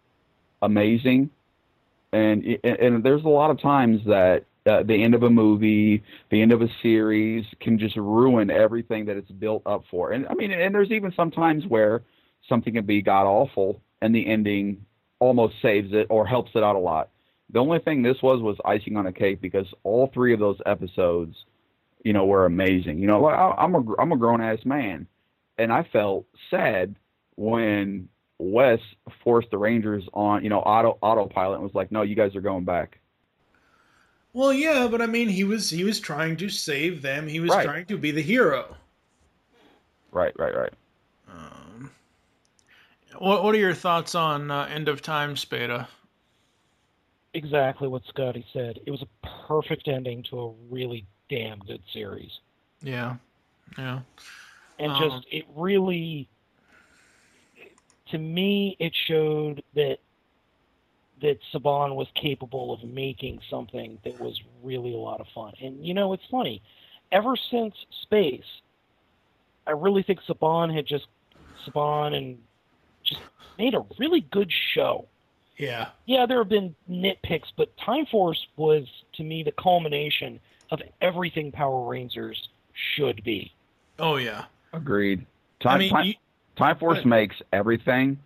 amazing, and and, and there's a lot of times that uh, the end of a movie, the end of a series, can just ruin everything that it's built up for. And I mean, and there's even some times where something can be god awful, and the ending almost saves it or helps it out a lot. The only thing this was was icing on a cake, because all three of those episodes, you know, were amazing. You know, like, I, I'm a I'm a grown ass man, and I felt sad when Wes forced the Rangers on, you know, auto autopilot and was like, "No, you guys are going back."
Well, yeah, but I mean, he was he was trying to save them. He was
Right.
trying to be the hero.
Right, right, right.
Um, what what are your thoughts on uh, End of Time, Spada?
Exactly what Scotty said. It was a perfect ending to a really damn good series.
Yeah, yeah.
And
Um,
just, it really, to me, it showed that that Saban was capable of making something that was really a lot of fun. And, you know, it's funny. Ever since Space, I really think Saban had just, Saban and just made a really good show.
Yeah.
Yeah, there have been nitpicks, but Time Force was, to me, the culmination of everything Power Rangers should be.
Oh yeah.
Agreed. Time
I mean,
time,
you-
time Force
Good.
makes everything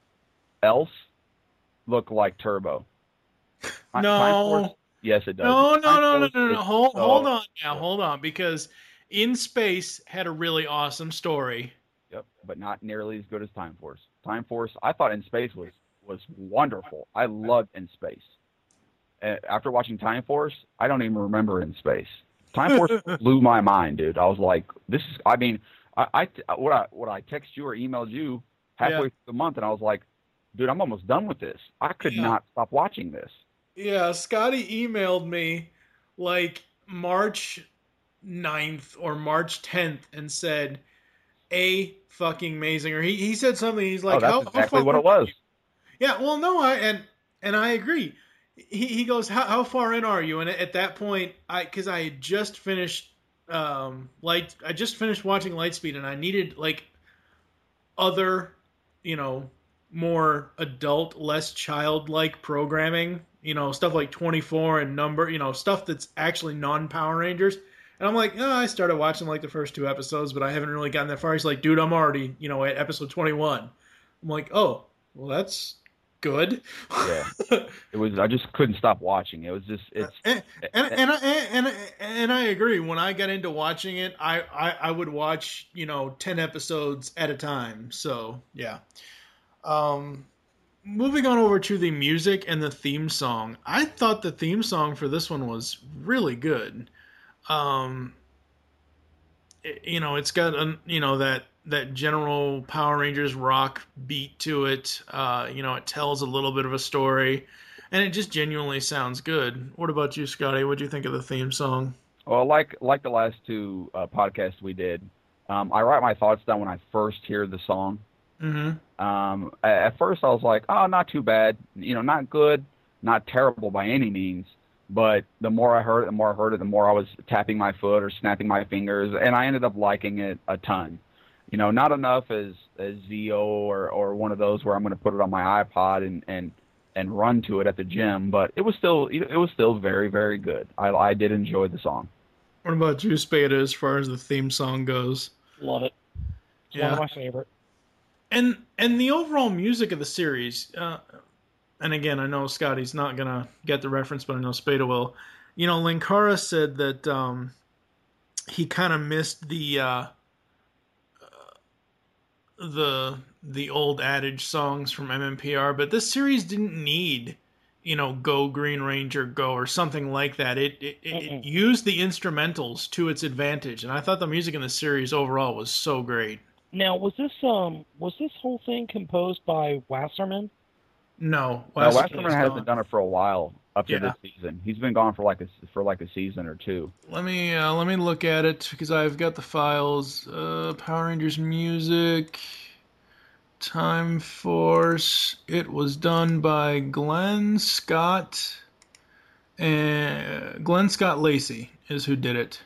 else look like Turbo. Ti- Time
No.
Force, yes, it does.
No, no,
Time
no, no,
Force
no, no.
is
Hold,
so-
hold on now. Hold on, because In Space had a really awesome story.
Yep, but not nearly as good as Time Force. Time Force, I thought In Space was was wonderful. I loved In Space. Uh, after watching Time Force, I don't even remember In Space. Time Force blew my mind, dude. I was like, this is. I mean, I, I what I what I text you or emailed you halfway
Yeah.
through the month, and I was like, dude, I'm almost done with this. I could
Yeah.
not stop watching this.
Yeah, Scotty emailed me like March ninth or March tenth and said, a fucking amazing. Or he, he said something. He's like,
oh, that's
how,
exactly
how
what
far
it was.
Yeah, well, no, I and and I agree. He he goes, how how far in are you? And at that point, I because I had just finished um light, I just finished watching Lightspeed, and I needed like other, you know, more adult, less childlike programming. You know, stuff like twenty-four and Number. You know, stuff that's actually non-Power Rangers. And I'm like, oh, I started watching like the first two episodes, but I haven't really gotten that far. He's like, dude, I'm already, you know, at episode twenty-one. I'm like, oh, well, that's good.
Yeah, it was. I just couldn't stop watching. It was just. It's.
and, and, and, I, and, and I agree. When I got into watching it, I, I, I would watch, you know, ten episodes at a time. So, yeah. Um, moving on over to the music and the theme song. I thought the theme song for this one was really good. Um, it- you know, it's got, a, you know, that that general Power Rangers rock beat to it. Uh, you know, it tells a little bit of a story, and it just genuinely sounds good. What about you, Scotty? What do you think of the theme song?
Well, like like the last two uh, podcasts we did, um, I write my thoughts down when I first hear the song.
Mm-hmm.
Um, at at first, I was like, "Oh, not too bad. You know, not good, not terrible by any means." But the more I heard it, the more I heard it, the more I was tapping my foot or snapping my fingers, and I ended up liking it a ton. You know, not enough as as Zeo or or one of those where I'm going to put it on my iPod and and and run to it at the gym, but it was still it was still very very good. I I did enjoy the song.
What about you, Spada, as far as the theme song goes?
Love it. It's
Yeah.
one of my favorite.
And and the overall music of the series, uh, and again, I know Scotty's not gonna get the reference, but I know Spada will. You know, Linkara said that um, he kind of missed the uh, the the old adage songs from M M P R, but this series didn't need, you know, Go Green Ranger Go or something like that. It it, it, it used the instrumentals to its advantage, and I thought the music in the series overall was so great.
Now, was this um was this whole thing composed by Wasserman?
No,
No,
Wasserman's
Wasserman hasn't
gone.
done it for a while up to
Yeah.
this season. He's been gone for like a for like a season or two.
Let me uh, let me look at it because I've got the files. Uh, Power Rangers music, Time Force. It was done by Glenn Scott and Glenn Scott Lacey is who did it,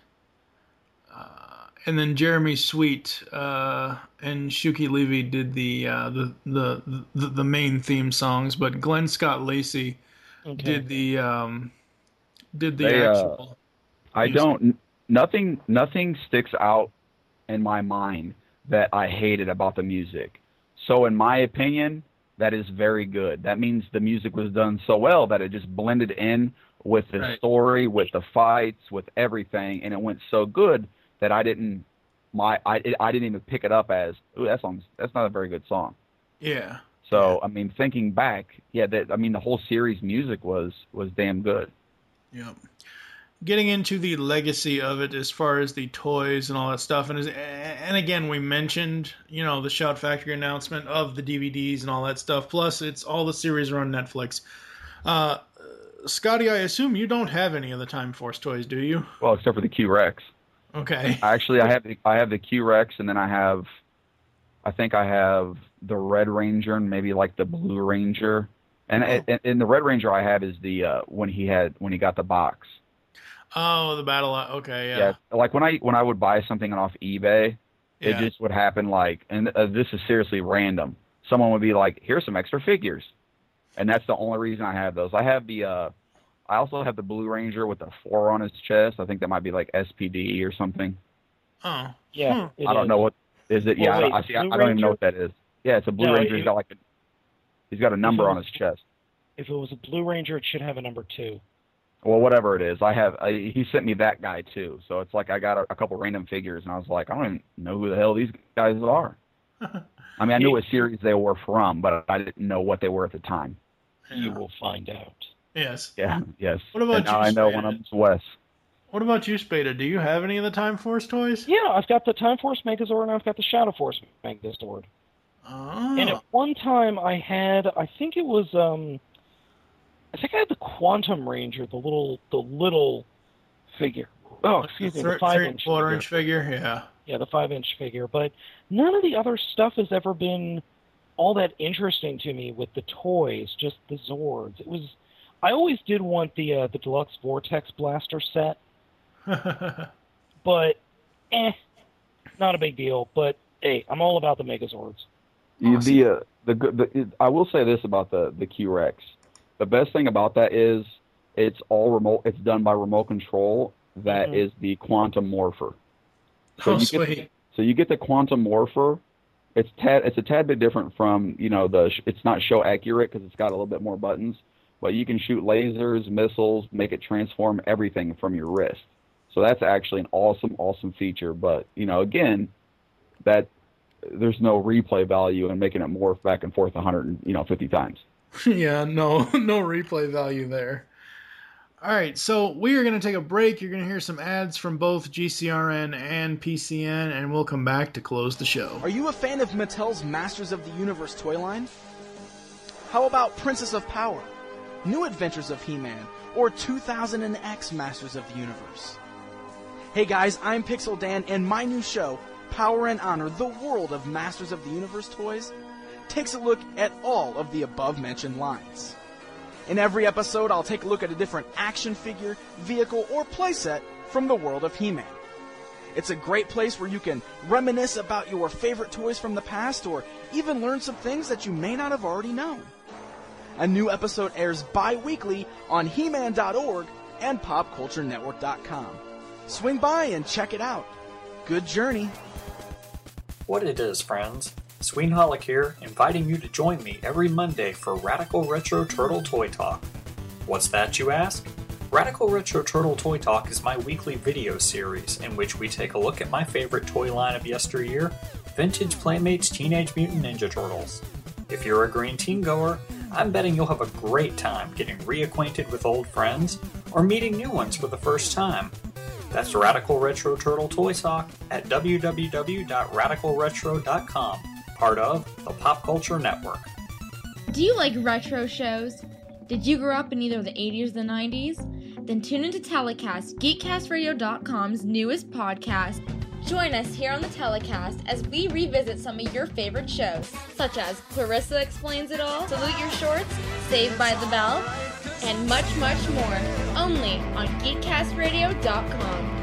uh, and then Jeremy Sweet uh, and Shuki Levy did the, uh, the, the the the main theme songs. But Glenn Scott Lacey
Okay.
did the um, did the
They, uh,
actual.
I
music.
don't. n- Nothing. Nothing sticks out in my mind that I hated about the music. So, in my opinion, that is very good. That means the music was done so well that it just blended in with the
Right.
story, with the fights, with everything, and it went so good that I didn't. My I I didn't even pick it up as, ooh, that song's that's not a very good song.
Yeah.
So, I mean, thinking back, yeah, that I mean, the whole series music was was damn good.
Yep. Getting into the legacy of it as far as the toys and all that stuff, and as, and again, we mentioned, you know, the Shout Factory announcement of the D V Ds and all that stuff. Plus, it's all the series are on Netflix. Uh, Scotty, I assume you don't have any of the Time Force toys, do you?
Well, except for the Q-Rex.
Okay.
Actually, I have the, I have the Q-Rex, and then I have, I think I have the Red Ranger and maybe like the Blue Ranger, and
Oh.
and, and the Red Ranger I have is the uh, when he had when he got the box.
Oh, the battle. Okay, yeah.
Like when I when I would buy something off eBay,
Yeah.
it just would happen like, and uh, this is seriously random. Someone would be like, "Here's some extra figures," and that's the only reason I have those. I have the, uh, I also have the Blue Ranger with the four on his chest. I think that might be like S P D or something.
Oh.
Yeah.
Hmm.
it
I don't
is.
know what is it.
Well,
Yeah, I-
wait,
I,
the
see. I, I
Blue
don't even know
Ranger?
what that is. Yeah, it's a Blue
No,
Ranger. He's
it-
got like a, he's got a number on his chest.
If it was a Blue Ranger, it should have a number two.
Well, whatever it is, I have. I, he sent me that guy too. So it's like I got a, a couple random figures, and I was like, I don't even know who the hell these guys are. I mean, I knew what series they were from, but I didn't know what they were at the time.
You will find out.
Yes.
Yeah. Yes.
What about
and now
you,
I know
Spada?
one of them's Wes.
What about you, Spada? Do you have any of the Time Force toys?
Yeah, I've got the Time Force Megazord and I've got the Shadow Force Megazord.
Oh.
And at one time I had, I think it was, um, I think I had the Quantum Ranger, the little, the little figure. Oh, excuse me, the
Thir-
five
three
inch
quarter
figure.
inch figure. Yeah.
Yeah, the five inch figure. But none of the other stuff has ever been all that interesting to me with the toys, just the Zords. It was, I always did want the uh, the deluxe Vortex Blaster set, but eh, not a big deal. But hey, I'm all about the Megazords.
You- The uh, the good. The, it- I will say this about the the Q-Rex. The best thing about that is it's all remote. It's done by remote control. That
Mhm.
is the Quantum Morpher.
Oh,
you get
sweet.
the- so you get the Quantum Morpher. It's tad. It's a tad bit different from you know the. sh- It's not show accurate because it's got a little bit more buttons. But you can shoot lasers, missiles, make it transform everything from your wrist. So that's actually an awesome, awesome feature. But you know, again, that there's no replay value in making it morph back and forth one hundred, you know, fifty times.
Yeah, no, no replay value there. All right, so we are going to take a break. You're going to hear some ads from both G C R N and P C N, and we'll come back to close the show.
Are you a fan of Mattel's Masters of the Universe toy line? How about Princess of Power, New Adventures of He-Man, or two thousand X Masters of the Universe? Hey guys, I'm Pixel Dan, and my new show, Power and Honor, the World of Masters of the Universe Toys, takes a look at all of the above-mentioned lines. In every episode, I'll take a look at a different action figure, vehicle, or playset from the world of He-Man. It's a great place where you can reminisce about your favorite toys from the past, or even learn some things that you may not have already known. A new episode airs bi-weekly on He Man dot org and Pop Culture Network dot com. Swing by and check it out. Good journey.
What it is, friends. Sweenholic here, inviting you to join me every Monday for Radical Retro Turtle Toy Talk. What's that, you ask? Radical Retro Turtle Toy Talk is my weekly video series in which we take a look at my favorite toy line of yesteryear, Vintage Playmates Teenage Mutant Ninja Turtles. If you're a green teen goer, I'm betting you'll have a great time getting reacquainted with old friends or meeting new ones for the first time. That's Radical Retro Turtle Toy Talk at w w w dot radical retro dot com. Part of the Pop Culture Network.
Do you like retro shows? Did you grow up in either the eighties or the nineties? Then tune into Telecast, geek cast radio dot com's newest podcast. Join us here on the Telecast as we revisit some of your favorite shows, such as Clarissa Explains It All, Salute Your Shorts, Saved by the Bell, and much, much more, only on geek cast radio dot com.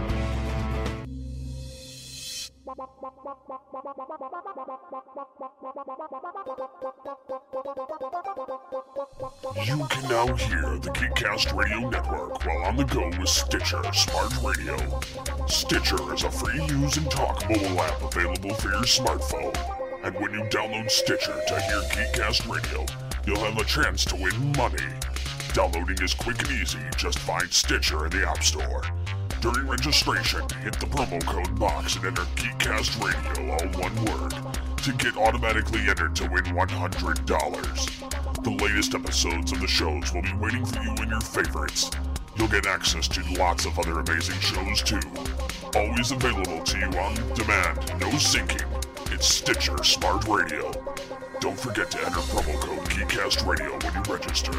You can now hear the Geekcast Radio Network while on the go with Stitcher Smart Radio. Stitcher is a free-use and talk mobile app available for your smartphone. And when you download Stitcher to hear Geekcast Radio, you'll have a chance to win money. Downloading is quick and easy. Just find Stitcher in the App Store. During registration, hit the promo code box and enter Geekcast Radio, all one word, to get automatically entered to win one hundred dollars. The latest episodes of the shows will be waiting for you in your favorites. You'll get access to lots of other amazing shows too. Always available to you on demand, no syncing. It's Stitcher Smart Radio. Don't forget to enter promo code Geekcast Radio when you register.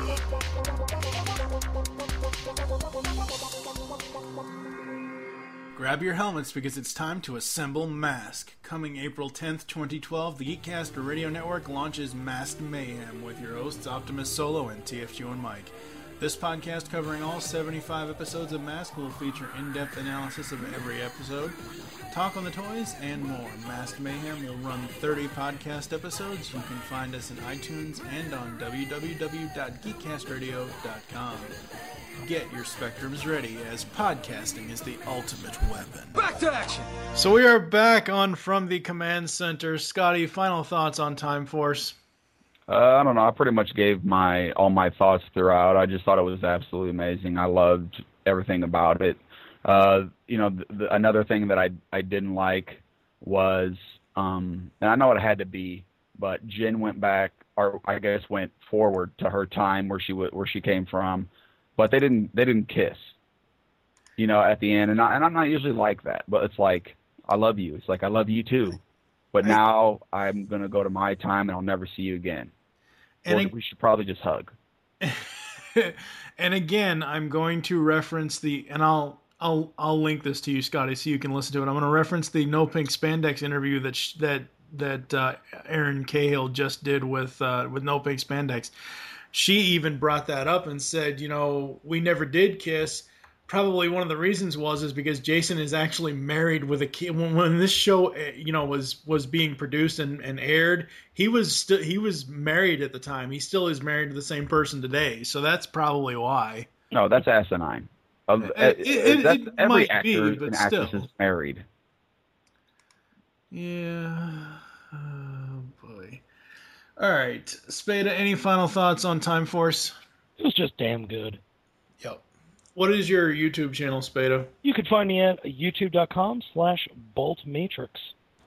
Grab your helmets because it's time to assemble Mask. Coming April tenth, twenty twelve, the Geekcast Radio Network launches Masked Mayhem with your hosts Optimus Solo and T F Q and Mike. This podcast, covering all seventy-five episodes of Mask, will feature in-depth analysis of every episode, talk on the toys, and more. Masked Mayhem will run thirty podcast episodes. You can find us in iTunes and on w w w dot geekcast radio dot com. Get your spectrums ready, as podcasting is the ultimate weapon.
Back to action!
So we are back on From the Command Center. Scotty, final thoughts on Time Force?
Uh, I don't know. I pretty much gave my all my thoughts throughout. I just thought it was absolutely amazing. I loved everything about it. Uh, you know, the, the, another thing that I I didn't like was, um, and I know it had to be, but Jen went back, or I guess went forward to her time where she w- where she came from. But they didn't. They didn't kiss, you know, at the end. And, I, and I'm not usually like that. But it's like, I love you. It's like, I love you too. But now I'm gonna go to my time, and I'll never see you again. And or it, we should probably just hug.
And again, I'm going to reference the, and I'll I'll I'll link this to you, Scotty, so you can listen to it. I'm going to reference the No Pink Spandex interview that sh- that that uh, Erin Cahill just did with uh, with No Pink Spandex. She even brought that up and said, you know, we never did kiss. Probably one of the reasons was is because Jason is actually married with a kid. When, when this show, you know, was was being produced and, and aired, he was still he was married at the time. He still is married to the same person today. So that's probably why.
No, that's asinine. Of,
it, it, it,
that's,
it
every
might
actor
be, but
and
still.
actress is married.
Yeah. Oh boy. All right, Spada. Any final thoughts on Time Force?
It was just damn good.
Yep. What is your YouTube channel, Spada?
You can find me at youtube.com slash boltmatrix.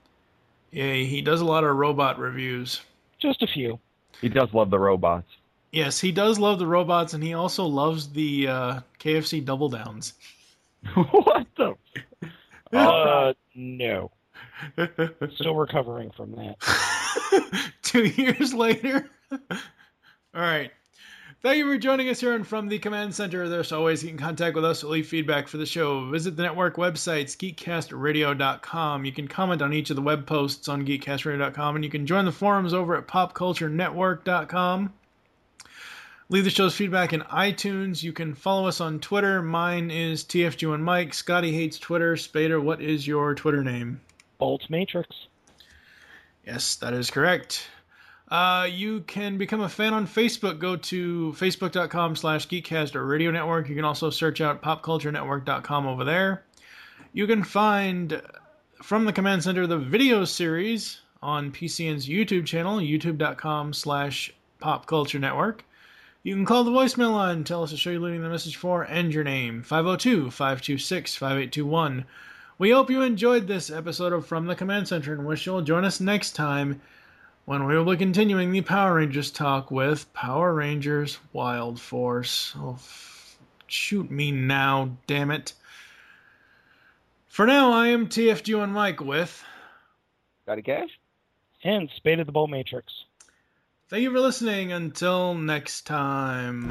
Yeah, he does a lot of robot reviews.
Just a few.
He does love the robots.
Yes, he does love the robots, and he also loves the uh, K F C Double Downs.
What the?
Uh, no. Still recovering from that.
Two years later. All right. Thank you for joining us here on From the Command Center. There's always, you can contact with us or leave feedback for the show. Visit the network websites, geek cast radio dot com. You can comment on each of the web posts on geek cast radio dot com, and you can join the forums over at pop culture network dot com. Leave the show's feedback in iTunes. You can follow us on Twitter. Mine is T F G one Mike. Scotty hates Twitter. Spader, what is your Twitter name?
Bolt Matrix.
Yes, that is correct. Uh, you can become a fan on Facebook. Go to facebook.com slash geekcast or radio network. You can also search out pop culture network dot com over there. You can find From the Command Center the video series on P C N's YouTube channel, youtube.com slash popculturenetwork. You can call the voicemail line, tell us the show you're leaving the message for, and your name, five oh two, five two six, five eight two one. We hope you enjoyed this episode of From the Command Center and wish you'll join us next time when we will be continuing the Power Rangers talk with Power Rangers Wild Force. Oh, f- shoot me now, damn it. For now, I am T F G one Mike with
Got a cash?
And Spade of the Bolt Matrix.
Thank you for listening. Until next time.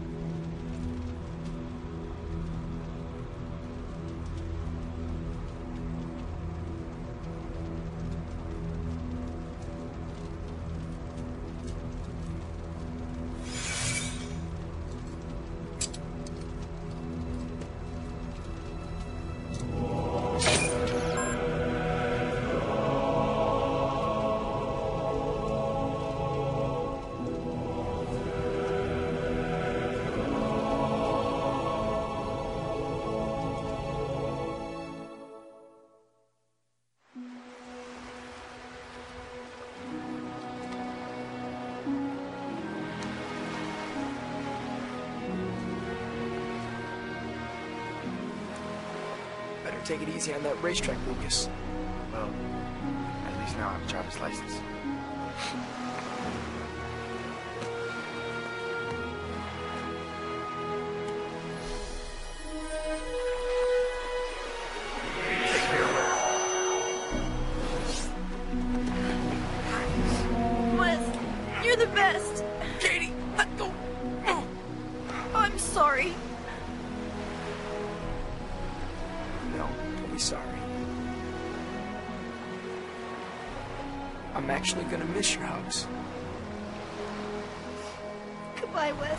Take it easy on that racetrack, Lucas.
Well, at least now I have a driver's license.
Wes, you're the best.
Katie, let go.
I'm sorry.
No, don't be sorry. I'm actually gonna miss your hugs.
Goodbye, Wes.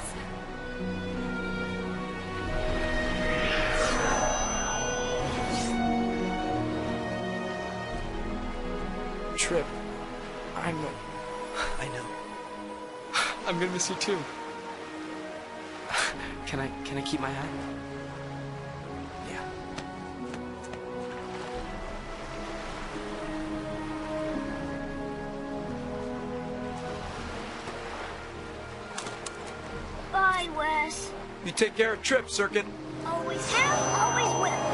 Trip, I'm. A... I know. I'm gonna miss you too. Can I? Can I keep my hat? Yeah.
Bye, Wes.
You take care of Trip, Circuit.
Always have, always will.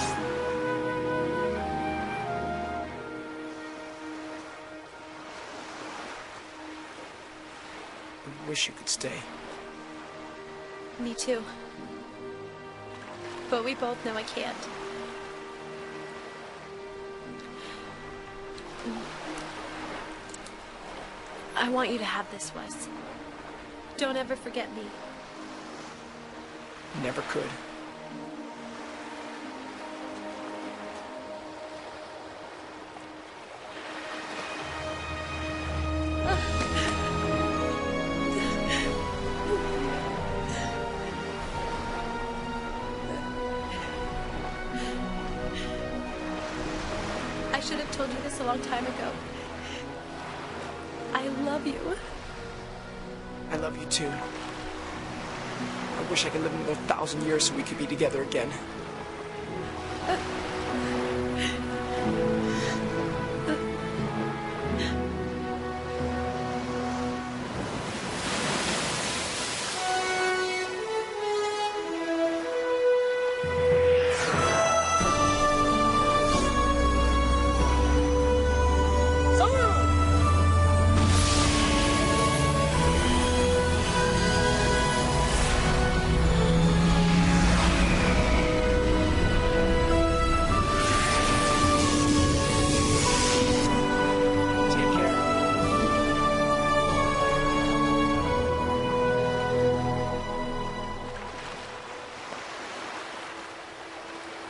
I wish you could stay.
Me too. But we both know I can't. I want you to have this, Wes. Don't ever forget me.
Never could.
I should have told you this a long time ago. I love you.
I love you too. I wish I could live another thousand years so we could be together again.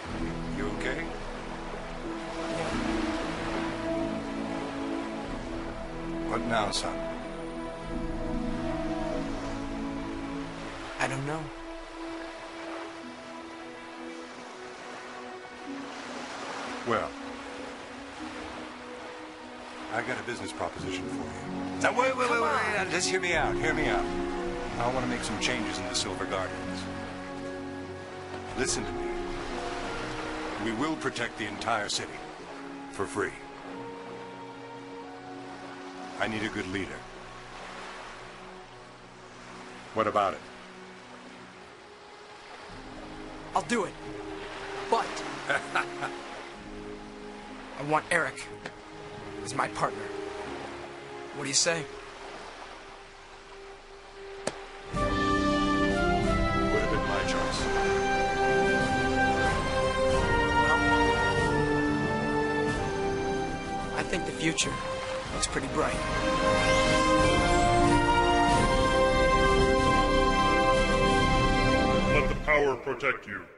You okay? What now, son?
I don't know.
Well, I got a business proposition for you. Now, wait, wait, wait, wait, wait, wait. Just hear me out. Hear me out. I want to make some changes in the Silver Guardians. Listen to me. We will protect the entire city for free. I need a good leader. What about it?
I'll do it. But I want Eric as my partner. What do you say?
Would have been my choice.
I think the future looks pretty bright.
Let the power protect you.